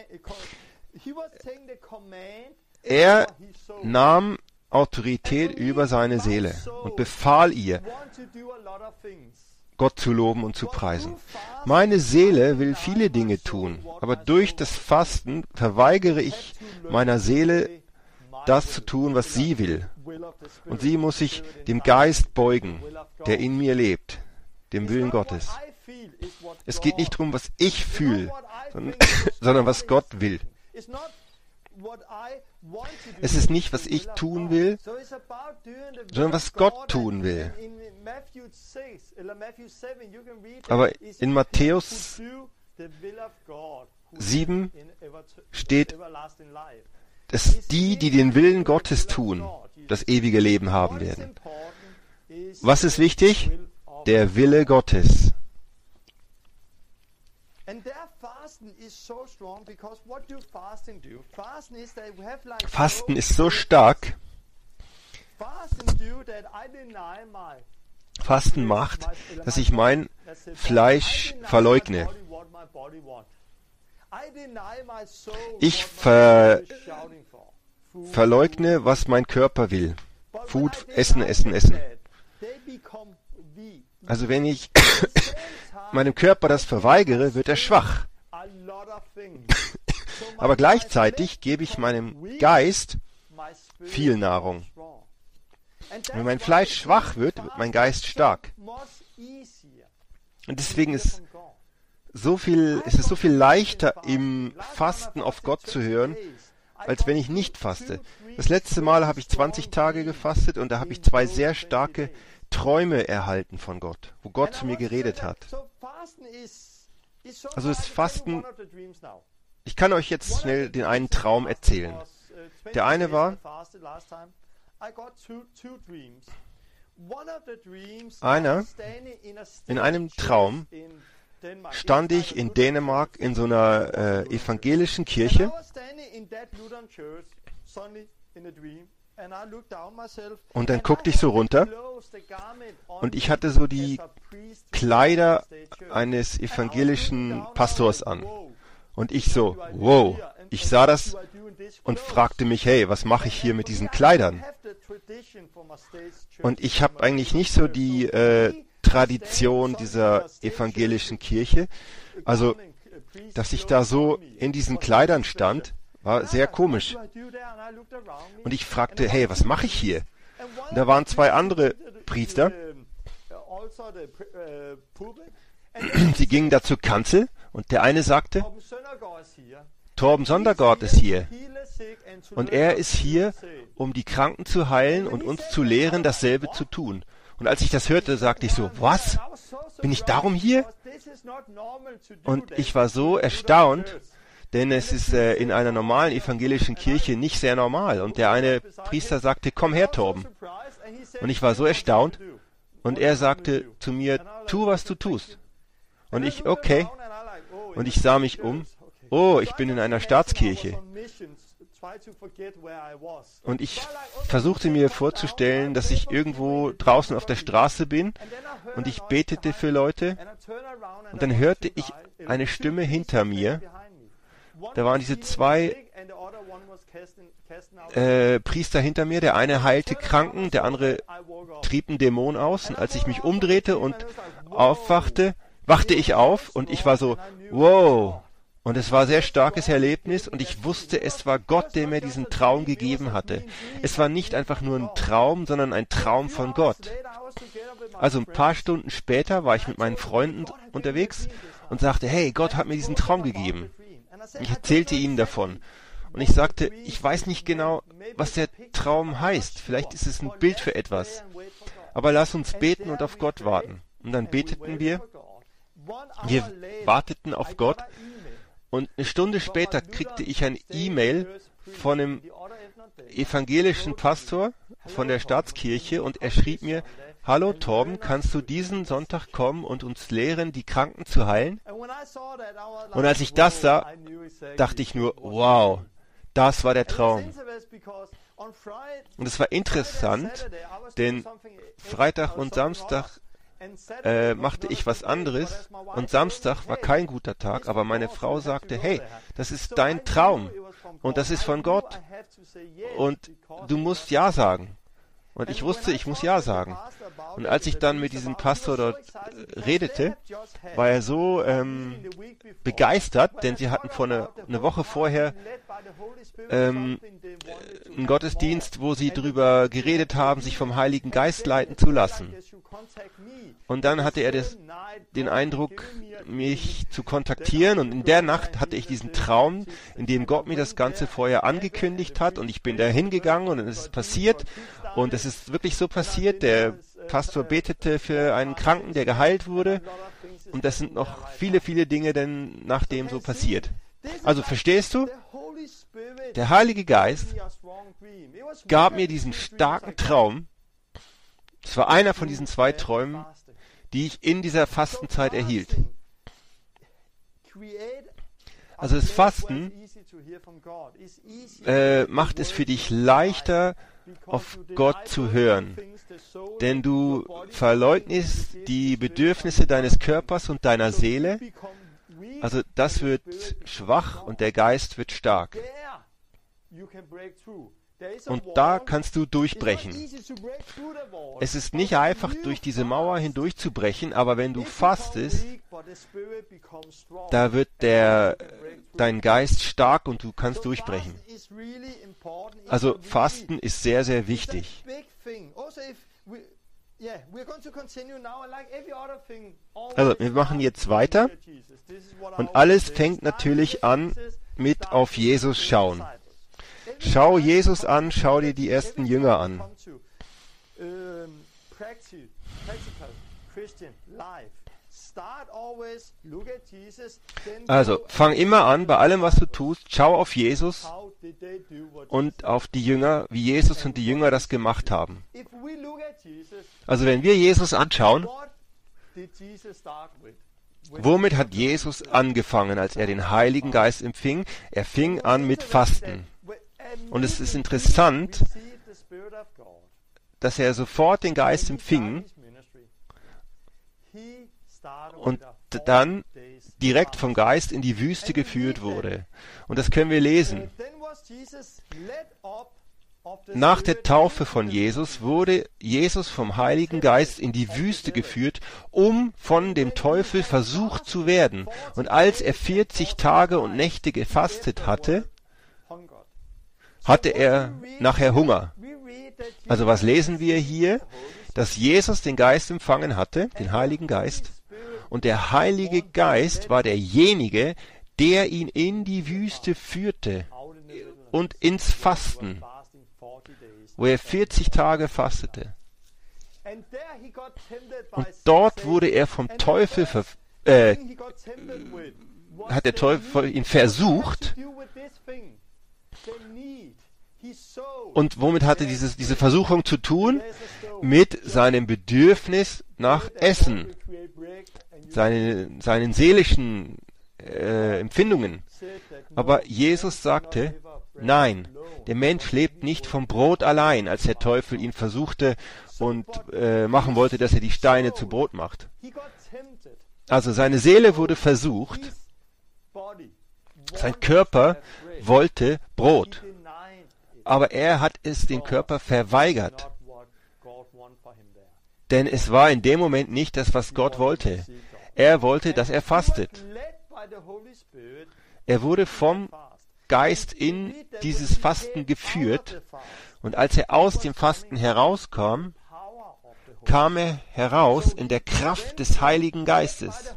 Er nahm Autorität über seine Seele und befahl ihr, Gott zu loben und zu preisen. Meine Seele will viele Dinge tun, aber durch das Fasten verweigere ich meiner Seele, das zu tun, was sie will. Und sie muss sich dem Geist beugen, der in mir lebt, dem Willen Gottes. Es geht nicht darum, was ich fühle, sondern was Gott will. Es ist nicht, was ich tun will, sondern was Gott tun will. Aber in Matthäus 7 steht, dass die den Willen Gottes tun, das ewige Leben haben werden. Was ist wichtig? Der Wille Gottes. Fasten ist so stark. Fasten macht, dass ich mein Fleisch verleugne. Ich verleugne, was mein Körper will. Food, Essen. Also wenn ich meinem Körper das verweigere, wird er schwach. Aber gleichzeitig gebe ich meinem Geist viel Nahrung. Wenn mein Fleisch schwach wird, wird mein Geist stark. Und deswegen ist es so viel leichter, im Fasten auf Gott zu hören, als wenn ich nicht faste. Das letzte Mal habe ich 20 Tage gefastet und da habe ich 2 sehr starke Träume erhalten von Gott, wo Gott zu mir geredet hat. Also das Fasten, ich kann euch jetzt schnell den einen Traum erzählen. Der eine war, in einem Traum stand ich in Dänemark in so einer evangelischen Kirche und dann guckte ich so runter und ich hatte so die Kleider eines evangelischen Pastors an. Und ich so, wow, ich sah das und fragte mich, hey, was mache ich hier mit diesen Kleidern? Und ich habe eigentlich nicht so die Tradition dieser evangelischen Kirche. Also, dass ich da so in diesen Kleidern stand, war sehr komisch. Und ich fragte, hey, was mache ich hier? Und da waren 2 andere Priester. Sie gingen da zur Kanzel und der eine sagte, Torben Søndergaard ist hier. Und er ist hier, um die Kranken zu heilen und uns zu lehren, dasselbe zu tun. Und als ich das hörte, sagte ich so, was? Bin ich darum hier? Und ich war so erstaunt, denn es ist in einer normalen evangelischen Kirche nicht sehr normal. Und der eine Priester sagte, komm her, Torben. Und ich war so erstaunt. Und er sagte zu mir, tu, was du tust. Und ich, okay. Und ich sah mich um. Oh, ich bin in einer Staatskirche. Und ich versuchte mir vorzustellen, dass ich irgendwo draußen auf der Straße bin und ich betete für Leute. Und dann hörte ich eine Stimme hinter mir. Da waren diese 2 Priester hinter mir. Der eine heilte Kranken, der andere trieb einen Dämon aus. Und als ich mich umdrehte und aufwachte, wachte ich auf und ich war so, wow. Und es war ein sehr starkes Erlebnis und ich wusste, es war Gott, der mir diesen Traum gegeben hatte. Es war nicht einfach nur ein Traum, sondern ein Traum von Gott. Also ein paar Stunden später war ich mit meinen Freunden unterwegs und sagte, hey, Gott hat mir diesen Traum gegeben. Ich erzählte ihnen davon. Und ich sagte, ich weiß nicht genau, was der Traum heißt. Vielleicht ist es ein Bild für etwas. Aber lass uns beten und auf Gott warten. Und dann beteten wir. Wir warteten auf Gott. Und eine Stunde später kriegte ich ein E-Mail von einem evangelischen Pastor von der Staatskirche und er schrieb mir, hallo Torben, kannst du diesen Sonntag kommen und uns lehren, die Kranken zu heilen? Und als ich das sah, dachte ich nur, wow, das war der Traum. Und es war interessant, denn Freitag und Samstag machte ich was anderes und Samstag war kein guter Tag, aber meine Frau sagte, hey, das ist dein Traum und das ist von Gott und du musst Ja sagen. Und ich wusste, ich muss Ja sagen. Und als ich dann mit diesem Pastor dort redete, war er so begeistert, denn sie hatten eine Woche vorher einen Gottesdienst, wo sie darüber geredet haben, sich vom Heiligen Geist leiten zu lassen. Und dann hatte er den Eindruck, mich zu kontaktieren. Und in der Nacht hatte ich diesen Traum, in dem Gott mir das Ganze vorher angekündigt hat. Und ich bin da hingegangen und es ist passiert. Und es ist wirklich so passiert. Der Pastor betete für einen Kranken, der geheilt wurde. Und das sind noch viele, viele Dinge denn nachdem so passiert. Also verstehst du? Der Heilige Geist gab mir diesen starken Traum. Es war einer von diesen 2 Träumen, die ich in dieser Fastenzeit erhielt. Also das Fasten macht es für dich leichter, auf Gott zu hören. Denn du verleugnest die Bedürfnisse deines Körpers und deiner Seele. Also das wird schwach und der Geist wird stark. Und da kannst du durchbrechen. Es ist nicht einfach, durch diese Mauer hindurchzubrechen, aber wenn du fastest, da wird dein Geist stark und du kannst durchbrechen. Also Fasten ist sehr, sehr wichtig. Also wir machen jetzt weiter und alles fängt natürlich an mit auf Jesus schauen. Schau Jesus an, schau dir die ersten Jünger an. Also fang immer an, bei allem was du tust, schau auf Jesus und auf die Jünger, wie Jesus und die Jünger das gemacht haben. Also wenn wir Jesus anschauen, womit hat Jesus angefangen, als er den Heiligen Geist empfing? Er fing an mit Fasten. Und es ist interessant, dass er sofort den Geist empfing und dann direkt vom Geist in die Wüste geführt wurde. Und das können wir lesen. Nach der Taufe von Jesus wurde Jesus vom Heiligen Geist in die Wüste geführt, um von dem Teufel versucht zu werden. Und als er 40 Tage und Nächte gefastet hatte, hatte er nachher Hunger. Also was lesen wir hier? Dass Jesus den Geist empfangen hatte, den Heiligen Geist, und der Heilige Geist war derjenige, der ihn in die Wüste führte und ins Fasten, wo er 40 Tage fastete. Und dort wurde er vom Teufel hat der Teufel ihn versucht. Und womit hatte diese Versuchung zu tun? Mit seinem Bedürfnis nach Essen, seinen seelischen Empfindungen. Aber Jesus sagte, nein, der Mensch lebt nicht vom Brot allein, als der Teufel ihn versuchte und machen wollte, dass er die Steine zu Brot macht. Also seine Seele wurde versucht, sein Körper wollte Brot. Aber er hat es dem Körper verweigert. Denn es war in dem Moment nicht das, was Gott wollte. Er wollte, dass er fastet. Er wurde vom Geist in dieses Fasten geführt. Und als er aus dem Fasten herauskam, kam er heraus in der Kraft des Heiligen Geistes.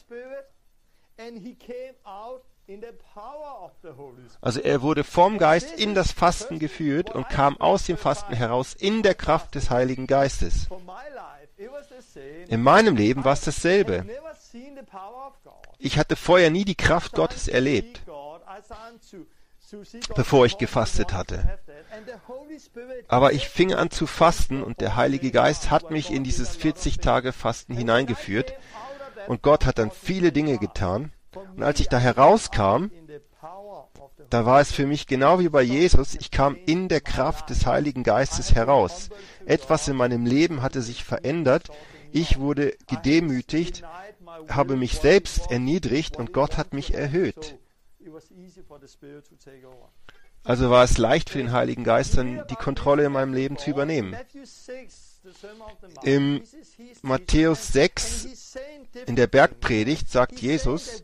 Also er wurde vom Geist in das Fasten geführt und kam aus dem Fasten heraus in der Kraft des Heiligen Geistes. In meinem Leben war es dasselbe. Ich hatte vorher nie die Kraft Gottes erlebt, bevor ich gefastet hatte. Aber ich fing an zu fasten und der Heilige Geist hat mich in dieses 40-Tage-Fasten hineingeführt und Gott hat dann viele Dinge getan. Und als ich da herauskam, da war es für mich genau wie bei Jesus, ich kam in der Kraft des Heiligen Geistes heraus. Etwas in meinem Leben hatte sich verändert, ich wurde gedemütigt, habe mich selbst erniedrigt und Gott hat mich erhöht. Also war es leicht für den Heiligen Geist, dann die Kontrolle in meinem Leben zu übernehmen. Im Matthäus 6, in der Bergpredigt, sagt Jesus,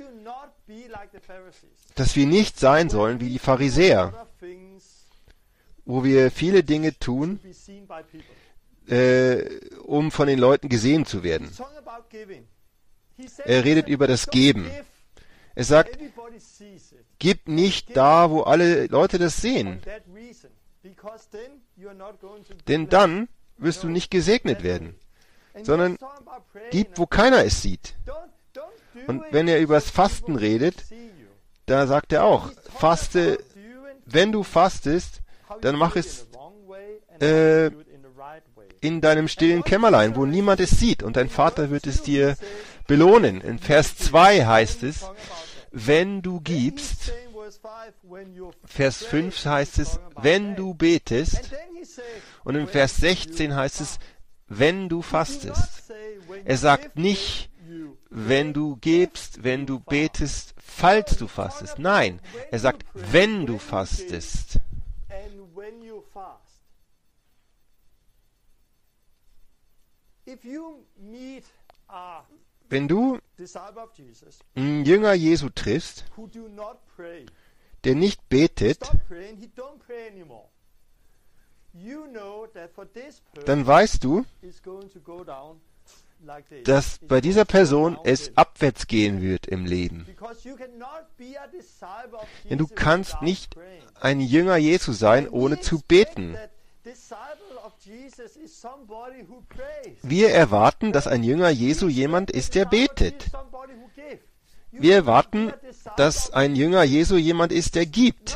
dass wir nicht sein sollen wie die Pharisäer, wo wir viele Dinge tun, um von den Leuten gesehen zu werden. Er redet über das Geben. Er sagt, gib nicht da, wo alle Leute das sehen, denn dann wirst du nicht gesegnet werden, sondern gib, wo keiner es sieht. Und wenn er über das Fasten redet, da sagt er auch, faste, wenn du fastest, dann mach es in deinem stillen Kämmerlein, wo niemand es sieht, und dein Vater wird es dir belohnen. In Vers 2 heißt es, wenn du gibst, Vers 5 heißt es, wenn du betest, und in Vers 16 heißt es, wenn du fastest. Er sagt nicht, wenn du gibst, wenn du betest, falls du fastest. Nein, er sagt, wenn du fastest. Wenn du disciple of Jesus einen Jünger Jesu triffst, who do not pray, der nicht betet, stop praying, he don't pray anymore. You know that for this person dann weißt du, is going to go down like this. dass bei dieser Person es abwärts gehen wird im Leben. Because you cannot be a disciple of Denn du Jesus kannst without nicht praying. ein Jünger Jesu sein, ohne zu beten. Disciple of Jesus is somebody who prays. Wir erwarten, dass ein Jünger Jesu jemand ist, der betet. Wir erwarten, dass ein Jünger Jesu jemand ist, der gibt.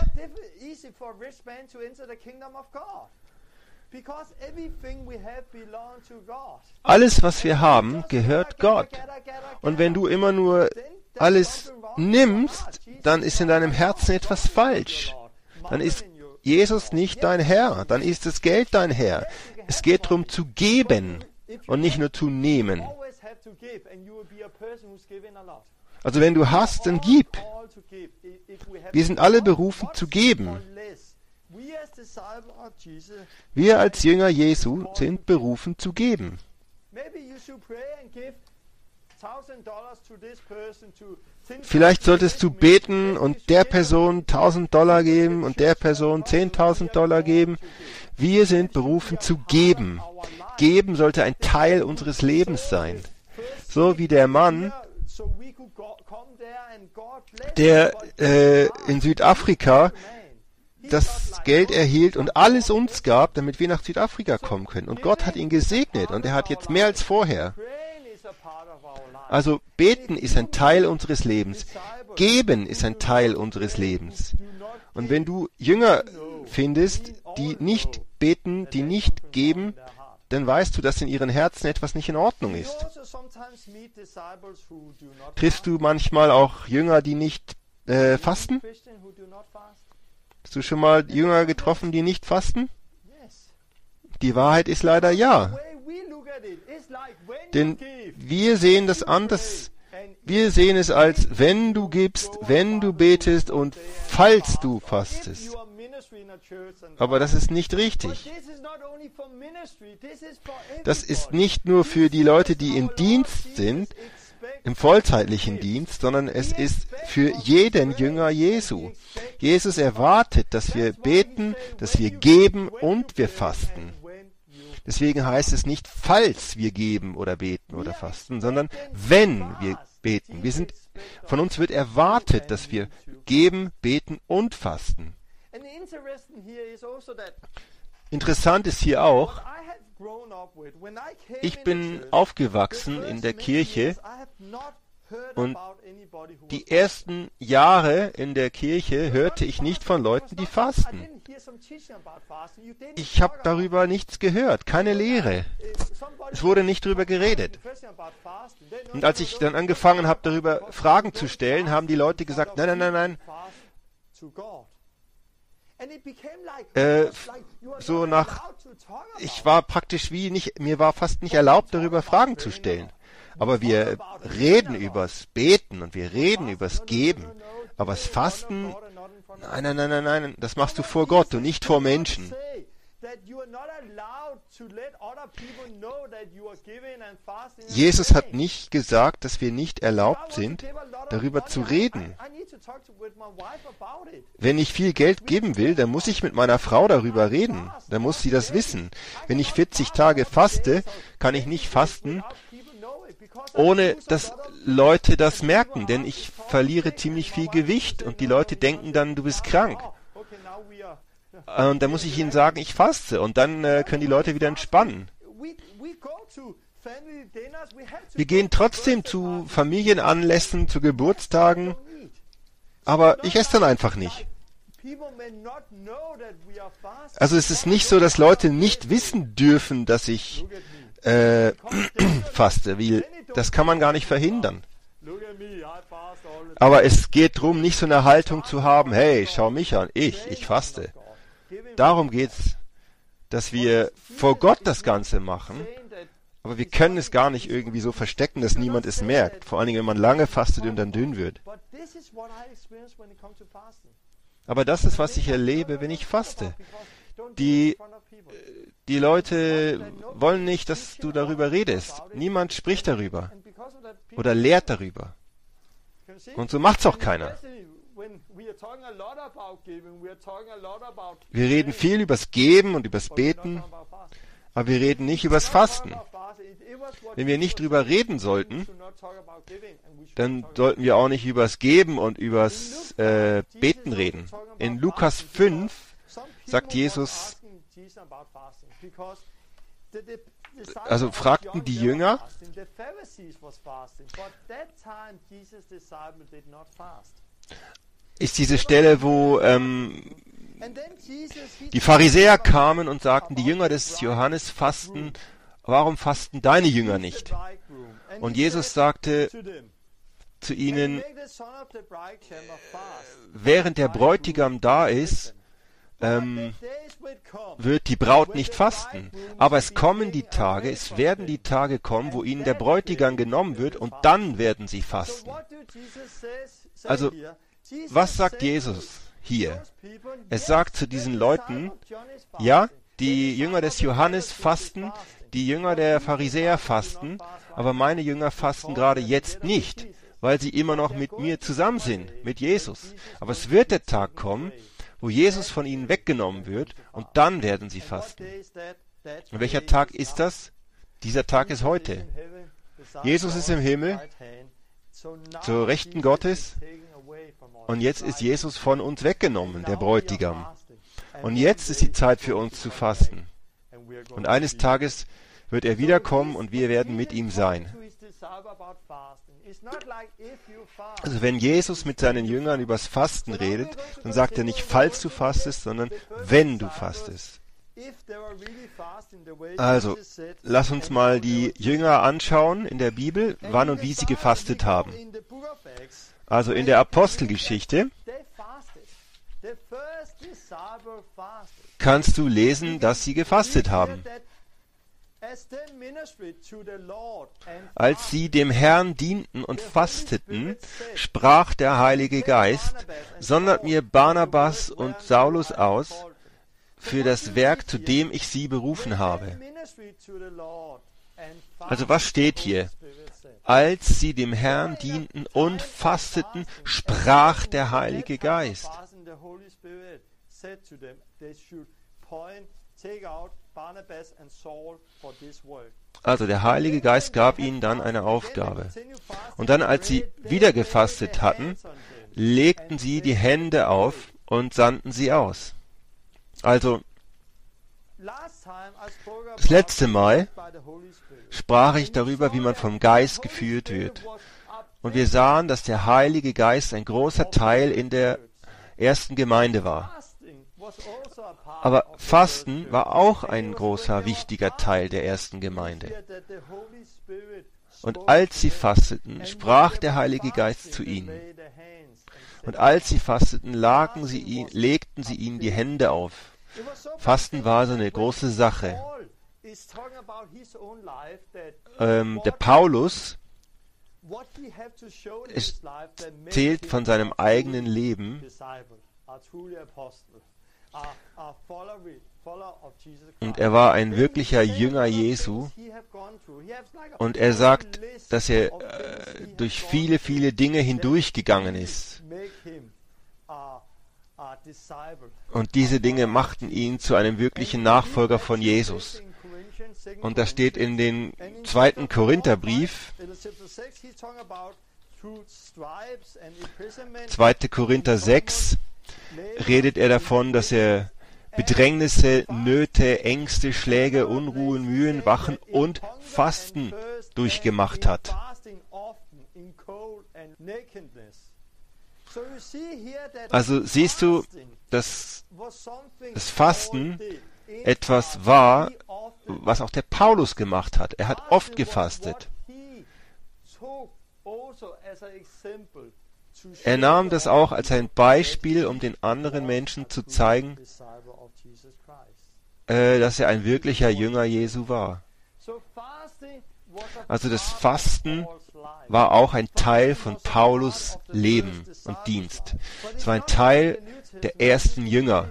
Alles, was wir haben, gehört Gott. Und wenn du immer nur alles nimmst, dann ist in deinem Herzen etwas falsch. Dann ist Jesus nicht dein Herr, dann ist das Geld dein Herr. Es geht darum zu geben und nicht nur zu nehmen. Also wenn du hast, dann gib. Wir sind alle berufen zu geben. Wir als Jünger Jesu sind berufen zu geben. Vielleicht solltest du beten und der Person $1.000 geben und der Person $10.000 geben. Wir sind berufen zu geben. Geben sollte ein Teil unseres Lebens sein. So wie der Mann, der in Südafrika das Geld erhielt und alles uns gab, damit wir nach Südafrika kommen können. Und Gott hat ihn gesegnet und er hat jetzt mehr als vorher. Also beten ist ein Teil unseres Lebens. Geben ist ein Teil unseres Lebens. Und wenn du Jünger findest, die nicht beten, die nicht geben, dann weißt du, dass in ihren Herzen etwas nicht in Ordnung ist. Triffst du manchmal auch Jünger, die nicht fasten? Hast du schon mal Jünger getroffen, die nicht fasten? Die Wahrheit ist leider ja. Denn wir sehen das anders. Wir sehen es als, wenn du gibst, wenn du betest und falls du fastest. Aber das ist nicht richtig. Das ist nicht nur für die Leute, die im Dienst sind, im vollzeitlichen Dienst, sondern es ist für jeden Jünger Jesu. Jesus erwartet, dass wir beten, dass wir geben und wir fasten. Deswegen heißt es nicht, falls wir geben oder beten oder fasten, sondern wenn wir beten. Von uns wird erwartet, dass wir geben, beten und fasten. Interessant ist hier auch, ich bin aufgewachsen in der Kirche und die ersten Jahre in der Kirche hörte ich nicht von Leuten, die fasten. Ich habe darüber nichts gehört, keine Lehre. Es wurde nicht darüber geredet. Und als ich dann angefangen habe, darüber Fragen zu stellen, haben die Leute gesagt, nein, nein, nein, nein. Ich war praktisch mir war fast nicht erlaubt, darüber Fragen zu stellen. Aber wir reden übers Beten und wir reden übers Geben. Aber das Fasten, nein, nein, nein, nein, nein, das machst du vor Gott und nicht vor Menschen. Jesus hat nicht gesagt, dass wir nicht erlaubt sind, darüber zu reden. Wenn ich viel Geld geben will, dann muss ich mit meiner Frau darüber reden. Dann muss sie das wissen. Wenn ich 40 Tage faste, kann ich nicht fasten, ohne dass Leute das merken, denn ich verliere ziemlich viel Gewicht und die Leute denken dann, du bist krank. Und dann muss ich ihnen sagen, ich faste und dann können die Leute wieder entspannen. Wir gehen trotzdem zu Familienanlässen, zu Geburtstagen, aber ich esse dann einfach nicht. Also es ist nicht so, dass Leute nicht wissen dürfen, dass ich faste, weil das kann man gar nicht verhindern. Aber es geht darum, nicht so eine Haltung zu haben, hey, schau mich an, ich faste. Darum geht's, dass wir vor Gott das Ganze machen, aber wir können es gar nicht irgendwie so verstecken, dass niemand es merkt. Vor allen Dingen, wenn man lange fastet und dann dünn wird. Aber das ist, was ich erlebe, wenn ich faste. Die Leute wollen nicht, dass du darüber redest. Niemand spricht darüber. oder lehrt darüber. Und so macht's auch keiner. Wir reden viel übers Geben und übers Beten, aber wir reden nicht übers Fasten. Wenn wir nicht drüber reden sollten, dann sollten wir auch nicht übers Geben und übers Beten reden. In Lukas 5 sagt Jesus, also fragten die Jünger, ist diese Stelle, wo die Pharisäer kamen und sagten, die Jünger des Johannes fasten, warum fasten deine Jünger nicht? Und Jesus sagte zu ihnen, während der Bräutigam da ist, wird die Braut nicht fasten. Aber es kommen die Tage, es werden die Tage kommen, wo ihnen der Bräutigam genommen wird und dann werden sie fasten. Also, was sagt Jesus hier? Es sagt zu diesen Leuten, ja, die Jünger des Johannes fasten, die Jünger der Pharisäer fasten, aber meine Jünger fasten gerade jetzt nicht, weil sie immer noch mit mir zusammen sind, mit Jesus. Aber es wird der Tag kommen, wo Jesus von ihnen weggenommen wird und dann werden sie fasten. Und welcher Tag ist das? Dieser Tag ist heute. Jesus ist im Himmel, zur Rechten Gottes, und jetzt ist Jesus von uns weggenommen, der Bräutigam. Und jetzt ist die Zeit für uns zu fasten. Und eines Tages wird er wiederkommen und wir werden mit ihm sein. Also wenn Jesus mit seinen Jüngern übers Fasten redet, dann sagt er nicht, falls du fastest, sondern wenn du fastest. Also, lass uns mal die Jünger anschauen in der Bibel, wann und wie sie gefastet haben. Also in der Apostelgeschichte kannst du lesen, dass sie gefastet haben. Als sie dem Herrn dienten und fasteten, sprach der Heilige Geist, sondert mir Barnabas und Saulus aus für das Werk, zu dem ich sie berufen habe. Also was steht hier? Als sie dem Herrn dienten und fasteten, sprach der Heilige Geist. Also der Heilige Geist gab ihnen dann eine Aufgabe. Und dann, als sie wieder gefastet hatten, legten sie die Hände auf und sandten sie aus. Also das letzte Mal sprach ich darüber, wie man vom Geist geführt wird. Und wir sahen, dass der Heilige Geist ein großer Teil in der ersten Gemeinde war. Aber Fasten war auch ein großer, wichtiger Teil der ersten Gemeinde. Und als sie fasteten, sprach der Heilige Geist zu ihnen. Und als sie fasteten, legten sie ihnen die Hände auf. Fasten war so eine große Sache. Der Paulus erzählt von seinem eigenen Leben. Und er war ein wirklicher Jünger Jesu. Und er sagt, dass er durch viele, viele Dinge hindurchgegangen ist. Und diese Dinge machten ihn zu einem wirklichen Nachfolger von Jesus. Und das steht in dem 2. Korintherbrief, 2. Korinther 6, redet er davon, dass er Bedrängnisse, Nöte, Ängste, Schläge, Unruhen, Mühen, Wachen und Fasten durchgemacht hat. Also siehst du, dass das Fasten etwas war, was auch der Paulus gemacht hat. Er hat oft gefastet. Er nahm das auch als ein Beispiel, um den anderen Menschen zu zeigen, dass er ein wirklicher Jünger Jesu war. Also das Fasten war auch ein Teil von Paulus' Leben und Dienst. Es war ein Teil der ersten Jünger.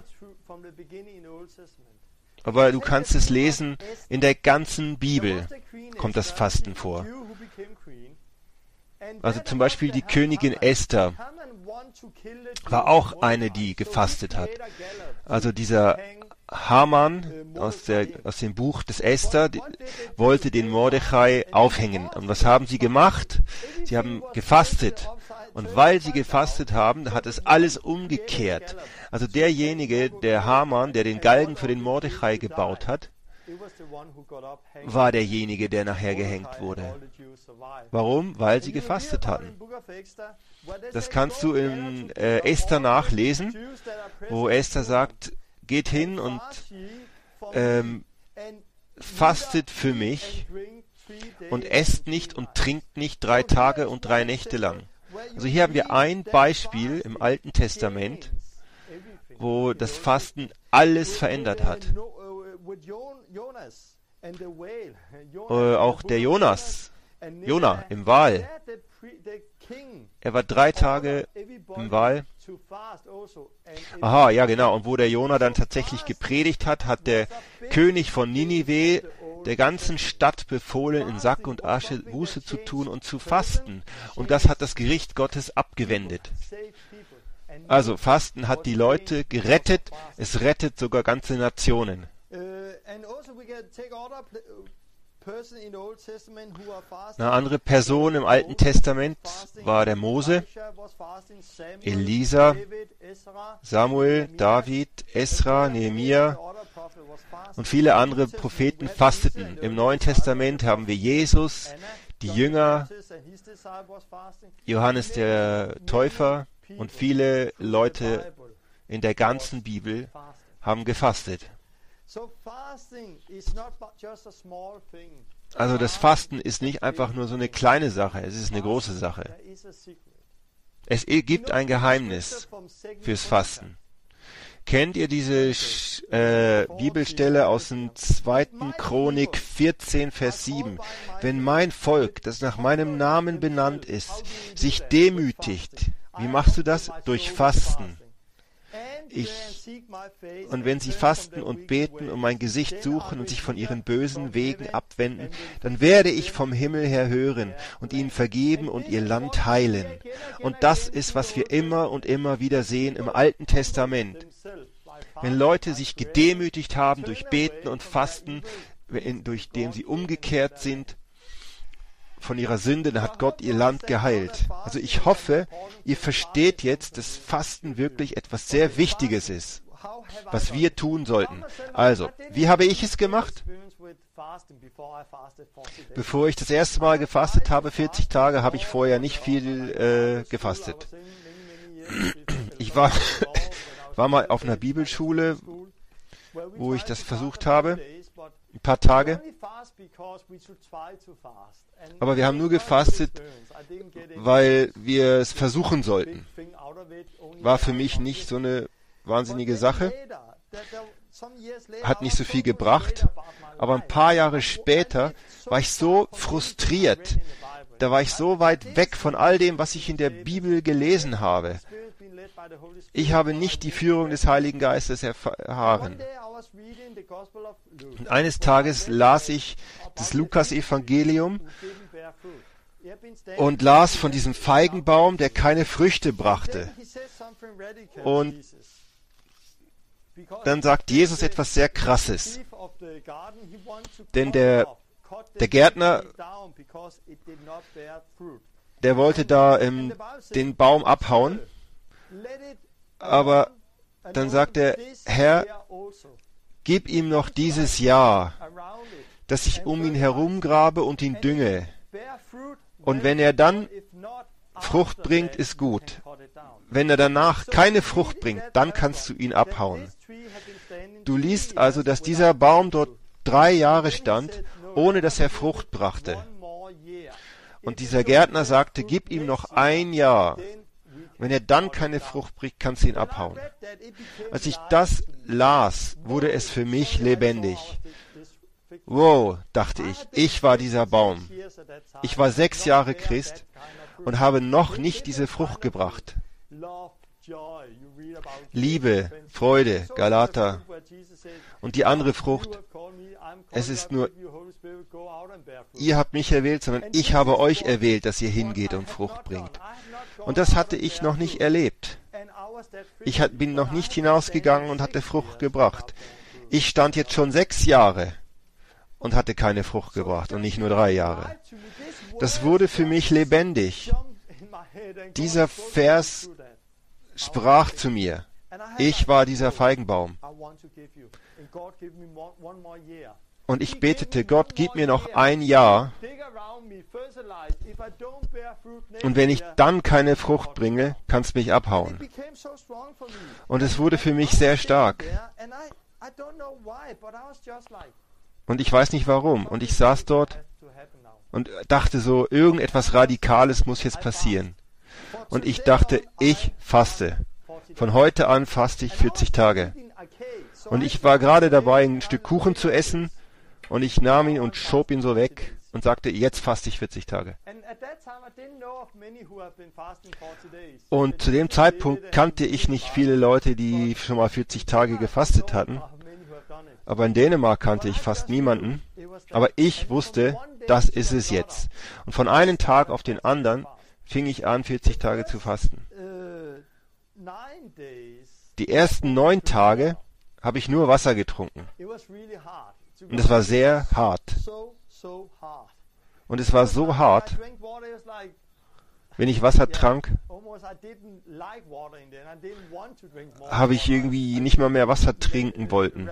Aber du kannst es lesen, in der ganzen Bibel kommt das Fasten vor. Also zum Beispiel die Königin Esther war auch eine, die gefastet hat. Also dieser Haman aus dem Buch des Esther wollte den Mordechai aufhängen. Und was haben sie gemacht? Sie haben gefastet. Und weil sie gefastet haben, hat es alles umgekehrt. Also derjenige, der Haman, der den Galgen für den Mordechai gebaut hat, war derjenige, der nachher gehängt wurde. Warum? Weil sie gefastet hatten. Das kannst du in Esther nachlesen, wo Esther sagt, geht hin und fastet für mich und esst nicht und trinkt nicht 3 Tage und 3 Nächte lang. Also hier haben wir ein Beispiel im Alten Testament, wo das Fasten alles verändert hat. Auch der Jona im Wal. Er war 3 Tage im Wal. Aha, ja genau. Und wo der Jona dann tatsächlich gepredigt hat, hat der König von Ninive der ganzen Stadt befohlen, in Sack und Asche Buße zu tun und zu fasten. Und das hat das Gericht Gottes abgewendet. Also Fasten hat die Leute gerettet, es rettet sogar ganze Nationen. Eine andere Person im Alten Testament war der Mose, Elisa, Samuel, David, Esra, Nehemia und viele andere Propheten fasteten. Im Neuen Testament haben wir Jesus, die Jünger, Johannes der Täufer und viele Leute in der ganzen Bibel haben gefastet. Also das Fasten ist nicht einfach nur so eine kleine Sache, es ist eine große Sache. Es gibt ein Geheimnis fürs Fasten. Kennt ihr diese Bibelstelle aus dem 2. Chronik 14, Vers 7? Wenn mein Volk, das nach meinem Namen benannt ist, sich demütigt, wie machst du das? Durch Fasten. Und wenn sie fasten und beten und mein Gesicht suchen und sich von ihren bösen Wegen abwenden, dann werde ich vom Himmel her hören und ihnen vergeben und ihr Land heilen. Und das ist, was wir immer und immer wieder sehen im Alten Testament. Wenn Leute sich gedemütigt haben durch Beten und Fasten, durch dem sie umgekehrt sind von ihrer Sünde, dann hat Gott ihr Land geheilt. Also ich hoffe, ihr versteht jetzt, dass Fasten wirklich etwas sehr Wichtiges ist, was wir tun sollten. Also, wie habe ich es gemacht? Bevor ich das erste Mal gefastet habe, 40 Tage, habe ich vorher nicht viel gefastet. Ich war mal auf einer Bibelschule, wo ich das versucht habe, ein paar Tage. Aber wir haben nur gefastet, weil wir es versuchen sollten. War für mich nicht so eine wahnsinnige Sache. Hat nicht so viel gebracht. Aber ein paar Jahre später war ich so frustriert. Da war ich so weit weg von all dem, was ich in der Bibel gelesen habe. Ich habe nicht die Führung des Heiligen Geistes erfahren. Und eines Tages las ich das Lukas-Evangelium und las von diesem Feigenbaum, der keine Früchte brachte. Und dann sagt Jesus etwas sehr Krasses. Denn der Gärtner, der wollte da den Baum abhauen. Aber dann sagt der Herr, gib ihm noch dieses Jahr, dass ich um ihn herumgrabe und ihn dünge. Und wenn er dann Frucht bringt, ist gut. Wenn er danach keine Frucht bringt, dann kannst du ihn abhauen. Du liest also, dass dieser Baum dort 3 Jahre stand, ohne dass er Frucht brachte. Und dieser Gärtner sagte, gib ihm noch 1 Jahr. Wenn er dann keine Frucht bringt, kannst du ihn abhauen. Als ich das las, wurde es für mich lebendig. Wow, dachte ich war dieser Baum. Ich war 6 Jahre Christ und habe noch nicht diese Frucht gebracht. Liebe, Freude, Galater und die andere Frucht, es ist nur, ihr habt mich erwählt, sondern ich habe euch erwählt, dass ihr hingeht und Frucht bringt. Und das hatte ich noch nicht erlebt. Ich bin noch nicht hinausgegangen und hatte Frucht gebracht. Ich stand jetzt schon 6 Jahre und hatte keine Frucht gebracht und nicht nur 3 Jahre. Das wurde für mich lebendig. Dieser Vers sprach zu mir. Ich war dieser Feigenbaum. Und ich betete, Gott, gib mir noch 1 Jahr. Und wenn ich dann keine Frucht bringe, kannst du mich abhauen. Und es wurde für mich sehr stark. Und ich weiß nicht warum. Und ich saß dort und dachte so, irgendetwas Radikales muss jetzt passieren. Und ich dachte, ich faste. Von heute an faste ich 40 Tage. Und ich war gerade dabei, ein Stück Kuchen zu essen. Und ich nahm ihn und schob ihn so weg und sagte, jetzt faste ich 40 Tage. Und zu dem Zeitpunkt kannte ich nicht viele Leute, die schon mal 40 Tage gefastet hatten. Aber in Dänemark kannte ich fast niemanden. Aber ich wusste, das ist es jetzt. Und von einem Tag auf den anderen fing ich an, 40 Tage zu fasten. Die ersten 9 Tage habe ich nur Wasser getrunken. Und es war sehr hart. Und es war so hart, wenn ich Wasser trank, habe ich irgendwie nicht mal mehr Wasser trinken wollen.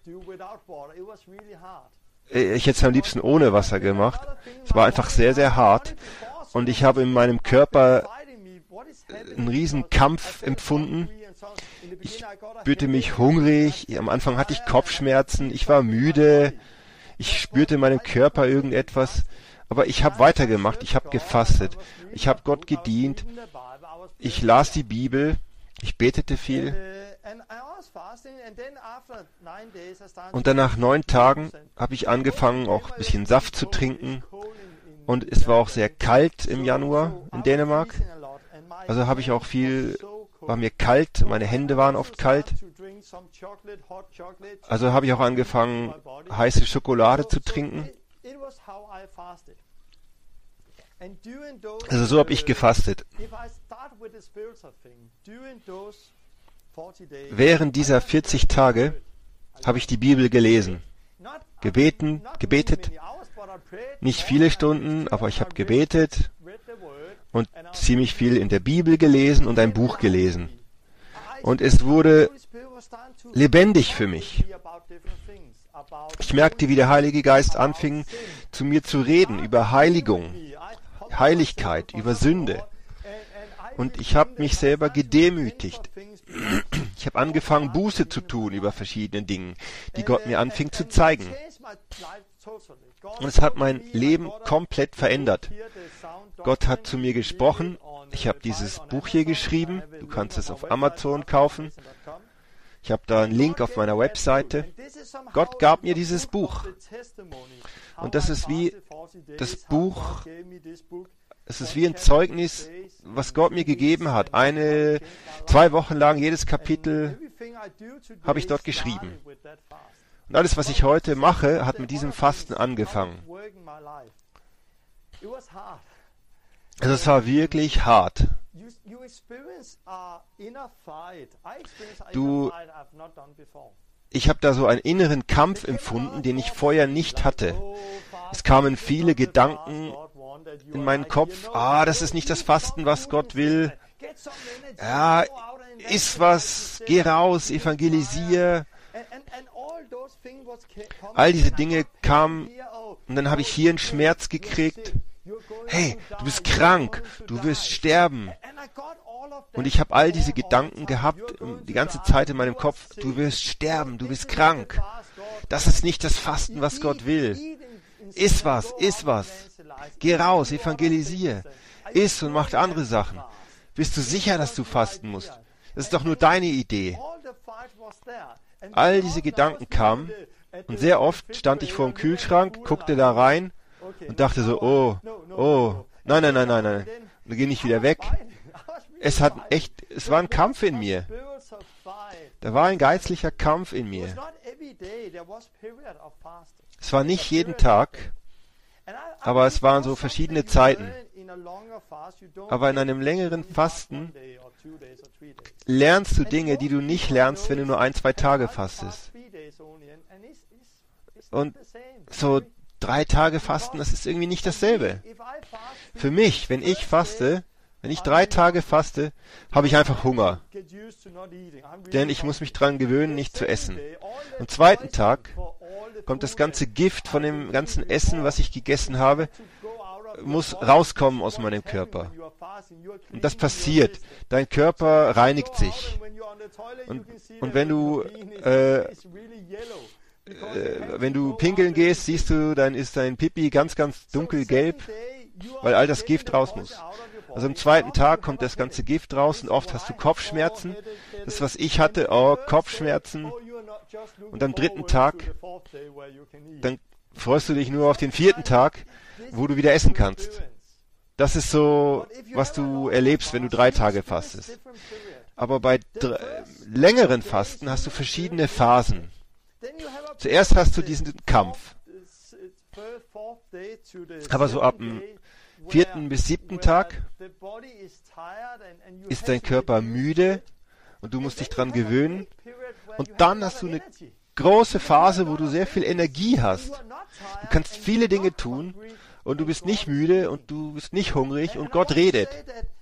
Ich hätte es am liebsten ohne Wasser gemacht. Es war einfach sehr, sehr hart. Und ich habe in meinem Körper einen riesen Kampf empfunden. Ich spürte mich hungrig. Am Anfang hatte ich Kopfschmerzen. Ich war müde. Ich spürte in meinem Körper irgendetwas. Aber ich habe weitergemacht. Ich habe gefastet. Ich habe Gott gedient. Ich las die Bibel. Ich betete viel. Und dann nach 9 Tagen habe ich angefangen, auch ein bisschen Saft zu trinken. Und es war auch sehr kalt im Januar in Dänemark. Also habe ich auch war mir kalt, meine Hände waren oft kalt. Also habe ich auch angefangen, heiße Schokolade zu trinken. Also so habe ich gefastet. Während dieser 40 Tage habe ich die Bibel gelesen, gebetet, nicht viele Stunden, aber ich habe gebetet und ziemlich viel in der Bibel gelesen und ein Buch gelesen. Und es wurde lebendig für mich. Ich merkte, wie der Heilige Geist anfing, zu mir zu reden über Heiligung, Heiligkeit, über Sünde. Und ich habe mich selber gedemütigt. Ich habe angefangen, Buße zu tun über verschiedene Dinge, die Gott mir anfing zu zeigen. Und es hat mein Leben komplett verändert. Gott hat zu mir gesprochen. Ich habe dieses Buch hier geschrieben. Du kannst es auf Amazon kaufen. Ich habe da einen Link auf meiner Webseite. Gott gab mir dieses Buch. Und das ist wie das Buch, es ist wie ein Zeugnis, was Gott mir gegeben hat. 2 Wochen lang, jedes Kapitel habe ich dort geschrieben. Und alles, was ich heute mache, hat mit diesem Fasten angefangen. Also es war wirklich hart. Ich habe da so einen inneren Kampf empfunden, den ich vorher nicht hatte. Es kamen viele Gedanken in meinen Kopf. Das ist nicht das Fasten, was Gott will. Ja, iss was, geh raus, evangelisier. All diese Dinge kamen und dann habe ich hier einen Schmerz gekriegt. Hey, du bist krank, du wirst sterben. Und ich habe all diese Gedanken gehabt, die ganze Zeit in meinem Kopf. Du wirst sterben, du bist krank. Das ist nicht das Fasten, was Gott will. Iss was, iss was. Geh raus, evangelisier. Iss und mach andere Sachen. Bist du sicher, dass du fasten musst? Das ist doch nur deine Idee. All diese Gedanken kamen und sehr oft stand ich vor dem Kühlschrank, guckte da rein und dachte so, nein. Und dann ging ich wieder weg. Es war ein Kampf in mir. Da war ein geistlicher Kampf in mir. Es war nicht jeden Tag, aber es waren so verschiedene Zeiten. Aber in einem längeren Fasten lernst du Dinge, die du nicht lernst, wenn du nur 1, 2 Tage fastest. Und so 3 Tage Fasten, das ist irgendwie nicht dasselbe. Für mich, wenn ich 3 Tage faste, habe ich einfach Hunger. Denn ich muss mich dran gewöhnen, nicht zu essen. Am zweiten Tag kommt das ganze Gift von dem ganzen Essen, was ich gegessen habe, muss rauskommen aus meinem Körper. Und das passiert. Dein Körper reinigt sich. Und wenn du pinkeln gehst, siehst du, dann ist dein Pipi ganz, ganz dunkelgelb, weil all das Gift raus muss. Also am zweiten Tag kommt das ganze Gift raus und oft hast du Kopfschmerzen. Das, was ich hatte, Kopfschmerzen. Und am dritten Tag, dann freust du dich nur auf den 4. Tag, wo du wieder essen kannst. Das ist so, was du erlebst, wenn du 3 Tage fastest. Aber bei längeren Fasten hast du verschiedene Phasen. Zuerst hast du diesen Kampf. Aber so ab dem 4. bis 7. Tag ist dein Körper müde und du musst dich dran gewöhnen. Und dann hast du eine große Phase, wo du sehr viel Energie hast. Du kannst viele Dinge tun und du bist nicht müde und du bist nicht hungrig und Gott redet.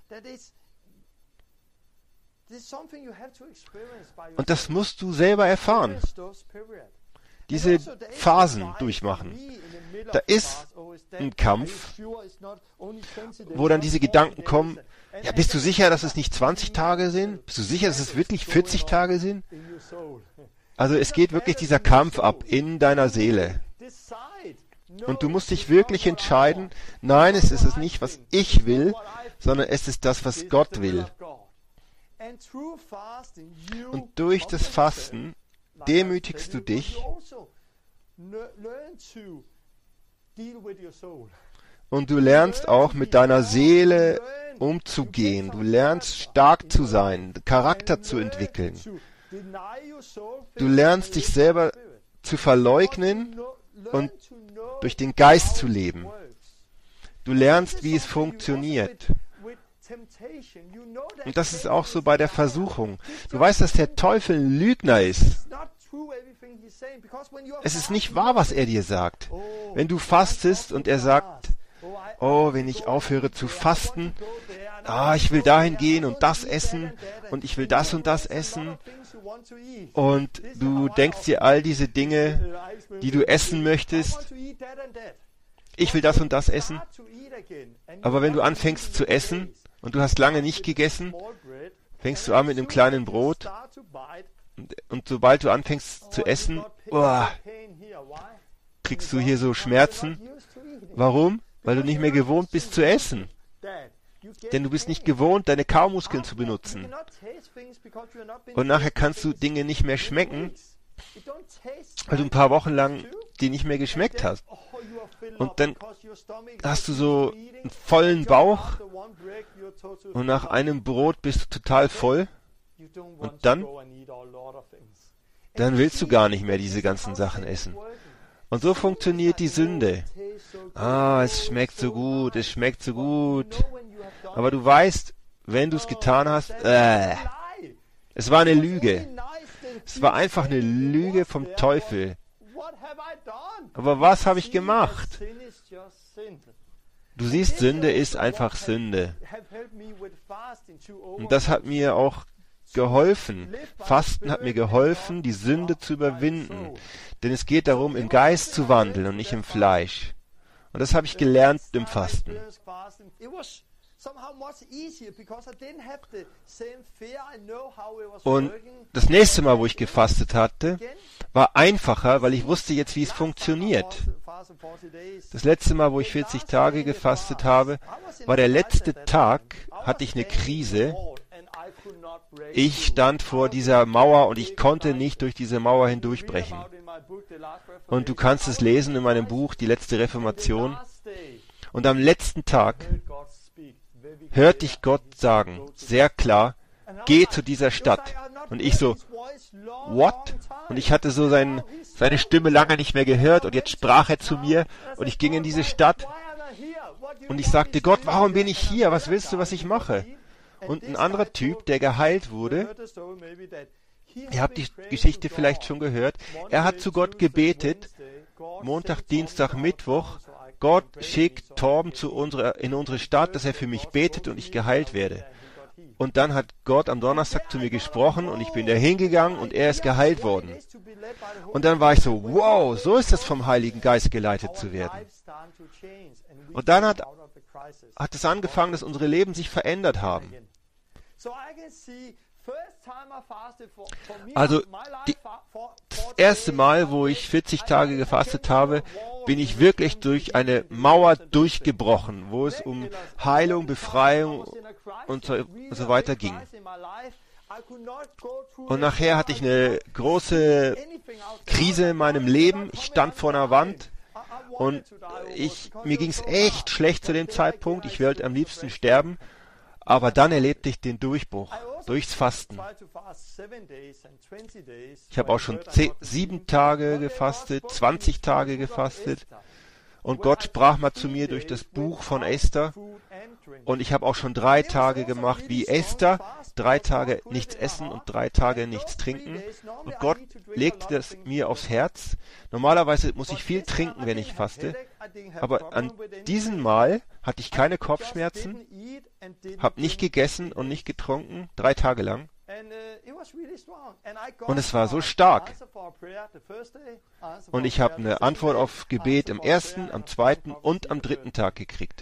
Und das musst du selber erfahren. Diese Phasen durchmachen. Da ist ein Kampf, wo dann diese Gedanken kommen, ja, bist du sicher, dass es nicht 20 Tage sind? Bist du sicher, dass es wirklich 40 Tage sind? Also es geht wirklich dieser Kampf ab in deiner Seele. Und du musst dich wirklich entscheiden, nein, es ist es nicht, was ich will, sondern es ist das, was Gott will. Und durch das Fasten demütigst du dich und du lernst auch mit deiner Seele umzugehen. Du lernst stark zu sein, Charakter zu entwickeln. Du lernst dich selber zu verleugnen und durch den Geist zu leben. Du lernst, wie es funktioniert. Und das ist auch so bei der Versuchung. Du weißt, dass der Teufel ein Lügner ist. Es ist nicht wahr, was er dir sagt. Wenn du fastest und er sagt, oh, wenn ich aufhöre zu fasten, ich will dahin gehen und das essen und ich will das und das essen. Und du denkst dir all diese Dinge, die du essen möchtest. Ich will das und das essen. Aber wenn du anfängst zu essen und du hast lange nicht gegessen, fängst du an mit einem kleinen Brot. Und sobald du anfängst zu essen, kriegst du hier so Schmerzen. Warum? Weil du nicht mehr gewohnt bist zu essen. Denn du bist nicht gewohnt, deine Kaumuskeln zu benutzen. Und nachher kannst du Dinge nicht mehr schmecken, weil du ein paar Wochen lang die nicht mehr geschmeckt hast. Und dann hast du so einen vollen Bauch und nach einem Brot bist du total voll. Und dann willst du gar nicht mehr diese ganzen Sachen essen. Und so funktioniert die Sünde. Es schmeckt so gut, es schmeckt so gut. Aber du weißt, wenn du es getan hast, es war eine Lüge. Es war einfach eine Lüge vom Teufel. Aber was habe ich gemacht? Du siehst, Sünde ist einfach Sünde. Und das hat mir auch geholfen. Fasten hat mir geholfen, die Sünde zu überwinden. Denn es geht darum, im Geist zu wandeln und nicht im Fleisch. Und das habe ich gelernt im Fasten. Und das nächste Mal, wo ich gefastet hatte, war einfacher, weil ich wusste jetzt, wie es funktioniert. Das letzte Mal, wo ich 40 Tage gefastet habe, war der letzte Tag, hatte ich eine Krise. Ich stand vor dieser Mauer und ich konnte nicht durch diese Mauer hindurchbrechen. Und du kannst es lesen in meinem Buch, Die letzte Reformation. Und am letzten Tag hörte ich Gott sagen, sehr klar, geh zu dieser Stadt. Und ich so, what? Und ich hatte so seine Stimme lange nicht mehr gehört und jetzt sprach er zu mir und ich ging in diese Stadt und ich sagte, Gott, warum bin ich hier? Was willst du, was ich mache? Und ein anderer Typ, der geheilt wurde, ihr habt die Geschichte vielleicht schon gehört, er hat zu Gott gebetet, Montag, Dienstag, Mittwoch, Gott schickt Torben in unsere Stadt, dass er für mich betet und ich geheilt werde. Und dann hat Gott am Donnerstag zu mir gesprochen und ich bin da hingegangen und er ist geheilt worden. Und dann war ich so, wow, so ist es vom Heiligen Geist geleitet zu werden. Und dann hat es angefangen, dass unsere Leben sich verändert haben. Also das erste Mal, wo ich 40 Tage gefastet habe, bin ich wirklich durch eine Mauer durchgebrochen, wo es um Heilung, Befreiung und so weiter ging. Und nachher hatte ich eine große Krise in meinem Leben. Ich stand vor einer Wand und mir ging es echt schlecht zu dem Zeitpunkt. Ich wollte am liebsten sterben. Aber dann erlebte ich den Durchbruch durchs Fasten. Ich habe auch schon 7 Tage gefastet, 20 Tage gefastet. Und Gott sprach mal zu mir durch das Buch von Esther. Und ich habe auch schon 3 Tage gemacht wie Esther. 3 Tage nichts essen und 3 Tage nichts trinken. Und Gott legte das mir aufs Herz. Normalerweise muss ich viel trinken, wenn ich faste. Aber an diesem Mal hatte ich keine Kopfschmerzen, habe nicht gegessen und nicht getrunken, 3 Tage lang. Und es war so stark. Und ich habe eine Antwort auf Gebet am 1., am 2. und am 3. Tag gekriegt.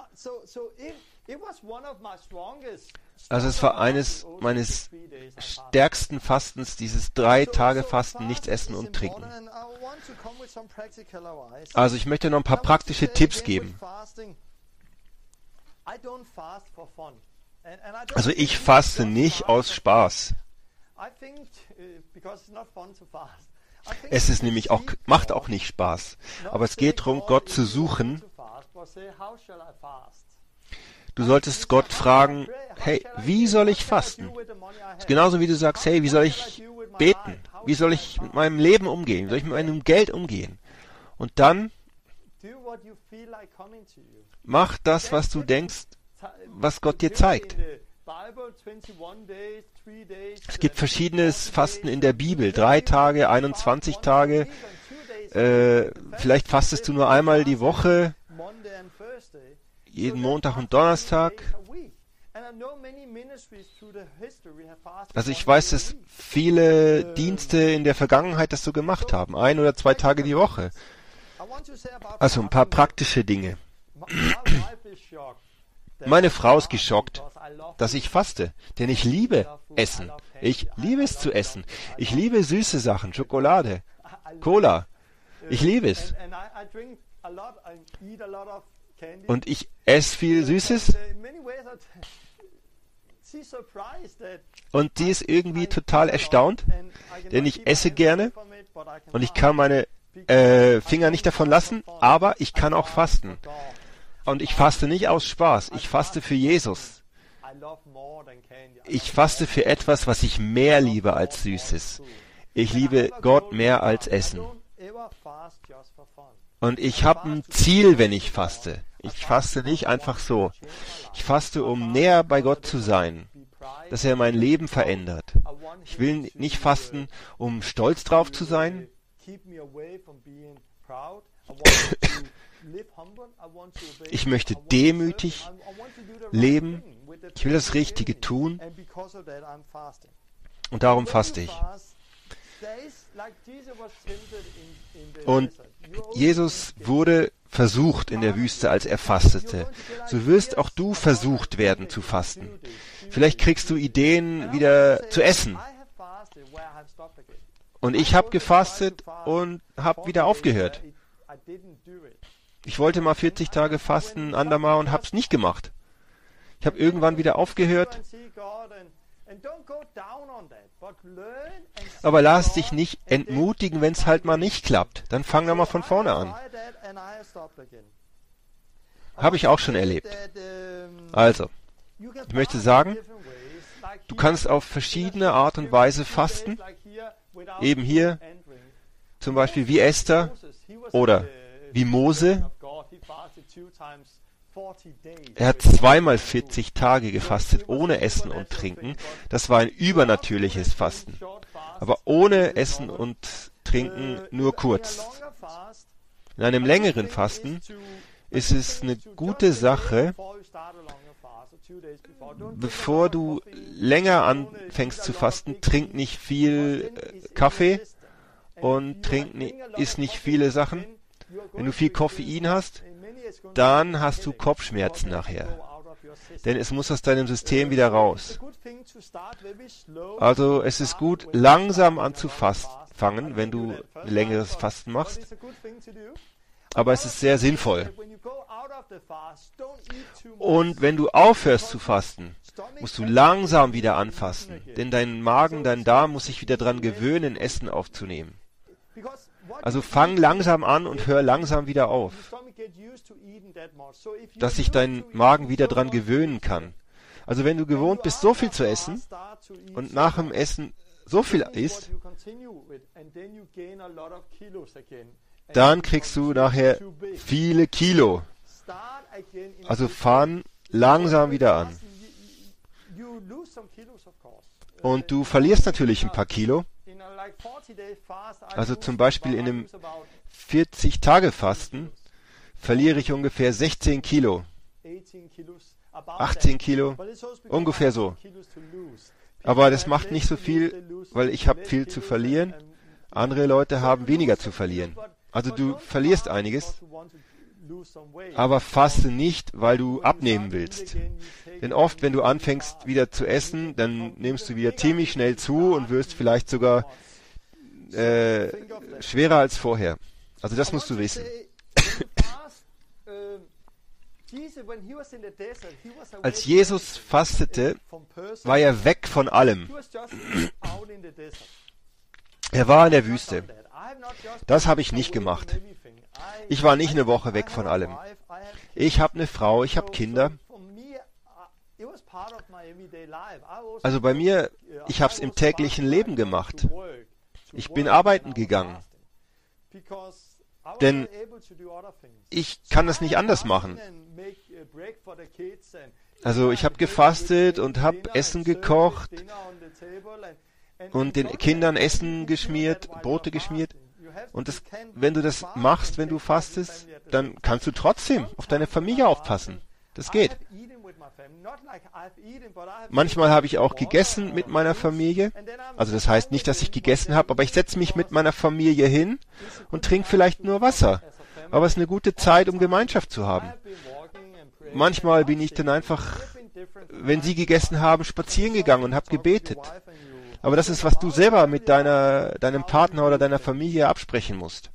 Also es war eines meines stärksten Fastens, dieses 3 Tage Fasten, nichts essen und trinken. Also ich möchte noch ein paar praktische Tipps geben. Also ich faste nicht aus Spaß. Es ist nämlich auch, macht auch nicht Spaß. Aber es geht darum, Gott zu suchen. Du solltest Gott fragen, hey, wie soll ich fasten? Genauso wie du sagst, hey, wie soll ich beten? Wie soll ich mit meinem Leben umgehen? Wie soll ich mit meinem Geld umgehen? Und dann mach das, was du denkst, was Gott dir zeigt. Es gibt verschiedenes Fasten in der Bibel. 3 Tage, 21 Tage. Vielleicht fastest du nur einmal die Woche, jeden Montag und Donnerstag. Also ich weiß, dass viele Dienste in der Vergangenheit das so gemacht haben. 1 oder 2 Tage die Woche. Also ein paar praktische Dinge. Meine Frau ist geschockt, dass ich faste, denn ich liebe Essen. Ich liebe es zu essen. Ich liebe süße Sachen, Schokolade, Cola. Ich liebe es. Und ich esse viel Süßes. Und sie ist irgendwie total erstaunt, denn ich esse gerne und ich kann meine Finger nicht davon lassen, aber ich kann auch fasten. Und ich faste nicht aus Spaß, ich faste für Jesus. Ich faste für etwas, was ich mehr liebe als Süßes. Ich liebe Gott mehr als Essen. Und ich habe ein Ziel, wenn ich faste. Ich faste nicht einfach so. Ich faste, um näher bei Gott zu sein, dass er mein Leben verändert. Ich will nicht fasten, um stolz drauf zu sein. Ich möchte demütig leben. Ich will das Richtige tun. Und darum faste ich. Und Jesus wurde versucht in der Wüste, als er fastete. So wirst auch du versucht werden zu fasten. Vielleicht kriegst du Ideen, wieder zu essen. Und ich habe gefastet und habe wieder aufgehört. Ich wollte mal 40 Tage fasten, ein andermal, und habe es nicht gemacht. Ich habe irgendwann wieder aufgehört. Aber lass dich nicht entmutigen, wenn es halt mal nicht klappt. Dann fang da mal von vorne an. Habe ich auch schon erlebt. Also, ich möchte sagen, du kannst auf verschiedene Art und Weise fasten. Eben hier, zum Beispiel wie Esther oder wie Mose. Er hat zweimal 40 Tage gefastet, ohne Essen und Trinken. Das war ein übernatürliches Fasten. Aber ohne Essen und Trinken nur kurz. In einem längeren Fasten ist es eine gute Sache, bevor du länger anfängst zu fasten, trink nicht viel Kaffee und iss nicht viele Sachen. Wenn du viel Koffein hast, dann hast du Kopfschmerzen nachher. Denn es muss aus deinem System wieder raus. Also es ist gut, langsam anzufangen, wenn du ein längeres Fasten machst. Aber es ist sehr sinnvoll. Und wenn du aufhörst zu fasten, musst du langsam wieder anfasten. Denn dein Magen, dein Darm muss sich wieder dran gewöhnen, Essen aufzunehmen. Also fang langsam an und hör langsam wieder auf, dass sich dein Magen wieder dran gewöhnen kann. Also wenn du gewohnt bist, so viel zu essen und nach dem Essen so viel isst, dann kriegst du nachher viele Kilo. Also fang langsam wieder an. Und du verlierst natürlich ein paar Kilo. Also zum Beispiel in einem 40-Tage-Fasten verliere ich ungefähr 16 Kilo. 18 Kilo, ungefähr so. Aber das macht nicht so viel, weil ich habe viel zu verlieren. Andere Leute haben weniger zu verlieren. Also du verlierst einiges, aber faste nicht, weil du abnehmen willst. Denn oft, wenn du anfängst wieder zu essen, dann nimmst du wieder ziemlich schnell zu und wirst vielleicht sogar schwerer als vorher. Also das musst du wissen. Als Jesus fastete, war er weg von allem. Er war in der Wüste. Das habe ich nicht gemacht. Ich war nicht eine Woche weg von allem. Ich habe eine Frau, ich habe Kinder. Also bei mir, ich habe es im täglichen Leben gemacht. Ich bin arbeiten gegangen. Denn ich kann das nicht anders machen. Also ich habe gefastet und habe Essen gekocht und den Kindern Essen geschmiert, Brote geschmiert. Und wenn du das machst, wenn du fastest, dann kannst du trotzdem auf deine Familie aufpassen. Das geht. Manchmal habe ich auch gegessen mit meiner Familie. Also das heißt nicht, dass ich gegessen habe, aber ich setze mich mit meiner Familie hin und trinke vielleicht nur Wasser. Aber es ist eine gute Zeit, um Gemeinschaft zu haben. Manchmal bin ich dann einfach, wenn sie gegessen haben, spazieren gegangen und habe gebetet. Aber das ist, was du selber mit deinem Partner oder deiner Familie absprechen musst.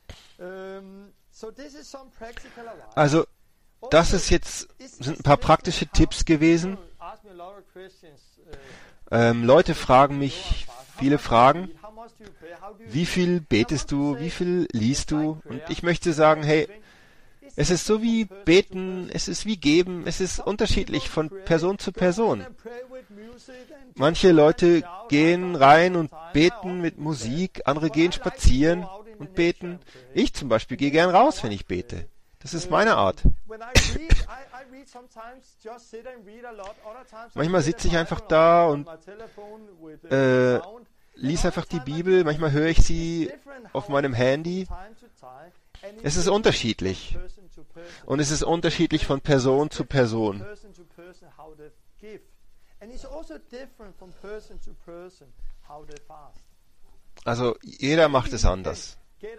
Also das sind ein paar praktische Tipps gewesen. Leute fragen mich viele Fragen. Wie viel betest du? Wie viel liest du? Und ich möchte sagen, hey, es ist so wie beten, es ist wie geben, es ist unterschiedlich von Person zu Person. Manche Leute gehen rein und beten mit Musik, andere gehen spazieren und beten. Ich zum Beispiel gehe gern raus, wenn ich bete. Das ist meine Art. Manchmal sitze ich einfach da und lies einfach die Bibel. Manchmal höre ich sie auf meinem Handy. Es ist unterschiedlich. Und es ist unterschiedlich von Person zu Person. Also jeder macht es anders.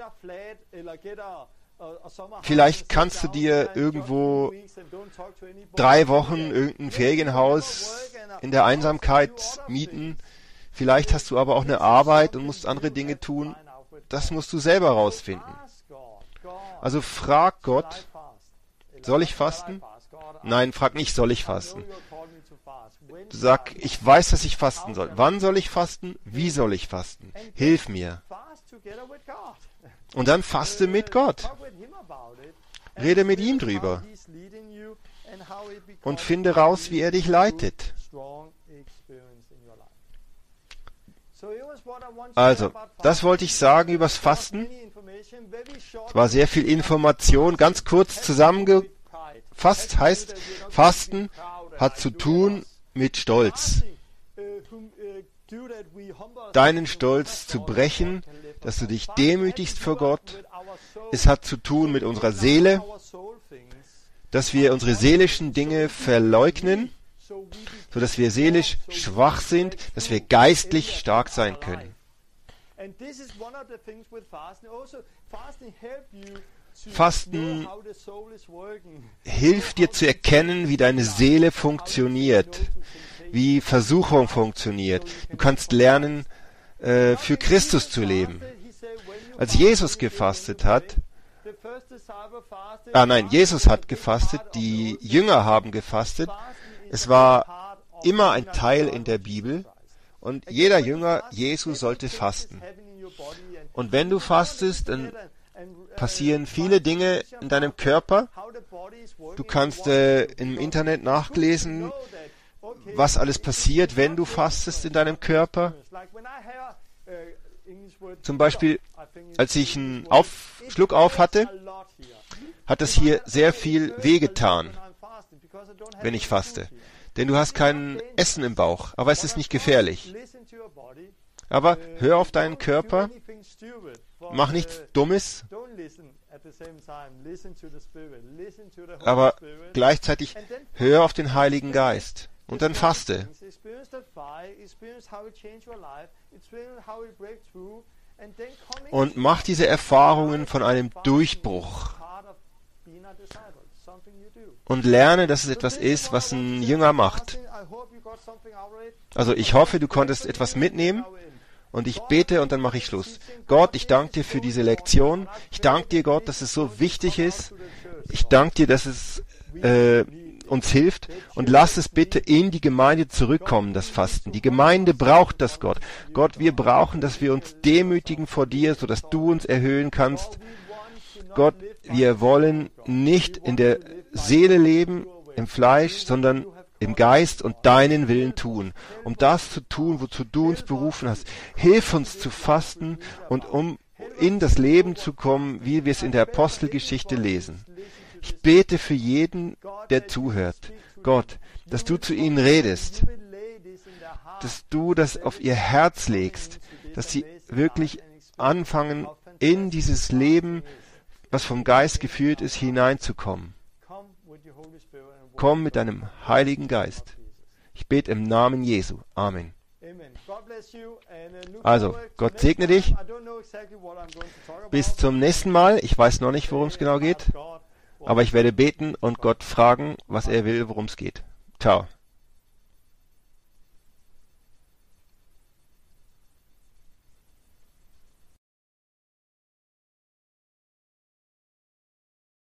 Vielleicht kannst du dir irgendwo 3 Wochen irgendein Ferienhaus in der Einsamkeit mieten. Vielleicht hast du aber auch eine Arbeit und musst andere Dinge tun. Das musst du selber rausfinden. Also frag Gott, soll ich fasten? Nein, frag nicht, soll ich fasten? Sag, ich weiß, dass ich fasten soll. Wann soll ich fasten? Wie soll ich fasten? Hilf mir. Und dann faste mit Gott. Rede mit ihm drüber. Und finde raus, wie er dich leitet. Also, das wollte ich sagen übers Fasten. Es war sehr viel Information. Ganz kurz zusammengefasst heißt, Fasten hat zu tun mit Stolz. Deinen Stolz zu brechen, dass du dich demütigst vor Gott. Es hat zu tun mit unserer Seele, dass wir unsere seelischen Dinge verleugnen, sodass wir seelisch schwach sind, dass wir geistlich stark sein können. Fasten hilft dir zu erkennen, wie deine Seele funktioniert, wie Versuchung funktioniert. Du kannst lernen, für Christus zu leben. Als Jesus gefastet hat, Jesus hat gefastet, die Jünger haben gefastet. Es war immer ein Teil in der Bibel und jeder Jünger Jesu sollte fasten. Und wenn du fastest, dann passieren viele Dinge in deinem Körper. Du kannst im Internet nachlesen, was alles passiert, wenn du fastest in deinem Körper. Zum Beispiel, als ich einen Schluck auf hatte, hat das hier sehr viel wehgetan, wenn ich faste. Denn du hast kein Essen im Bauch, aber es ist nicht gefährlich. Aber hör auf deinen Körper, mach nichts Dummes, aber gleichzeitig hör auf den Heiligen Geist und dann faste. Und mach diese Erfahrungen von einem Durchbruch. Und lerne, dass es etwas ist, was ein Jünger macht. Also ich hoffe, du konntest etwas mitnehmen. Und ich bete und dann mache ich Schluss. Gott, ich danke dir für diese Lektion. Ich danke dir, Gott, dass es so wichtig ist. Ich danke dir, dass es uns hilft. Und lass es bitte in die Gemeinde zurückkommen, das Fasten. Die Gemeinde braucht das, Gott. Gott, wir brauchen, dass wir uns demütigen vor dir, sodass du uns erhöhen kannst. Gott, wir wollen nicht in der Seele leben, im Fleisch, sondern im Geist und deinen Willen tun, um das zu tun, wozu du uns berufen hast. Hilf uns zu fasten und um in das Leben zu kommen, wie wir es in der Apostelgeschichte lesen. Ich bete für jeden, der zuhört. Gott, dass du zu ihnen redest, dass du das auf ihr Herz legst, dass sie wirklich anfangen, in dieses Leben, was vom Geist geführt ist, hineinzukommen. Komm mit deinem Heiligen Geist. Ich bete im Namen Jesu. Amen. Also, Gott segne dich. Bis zum nächsten Mal. Ich weiß noch nicht, worum es genau geht, aber ich werde beten und Gott fragen, was er will, worum es geht. Ciao.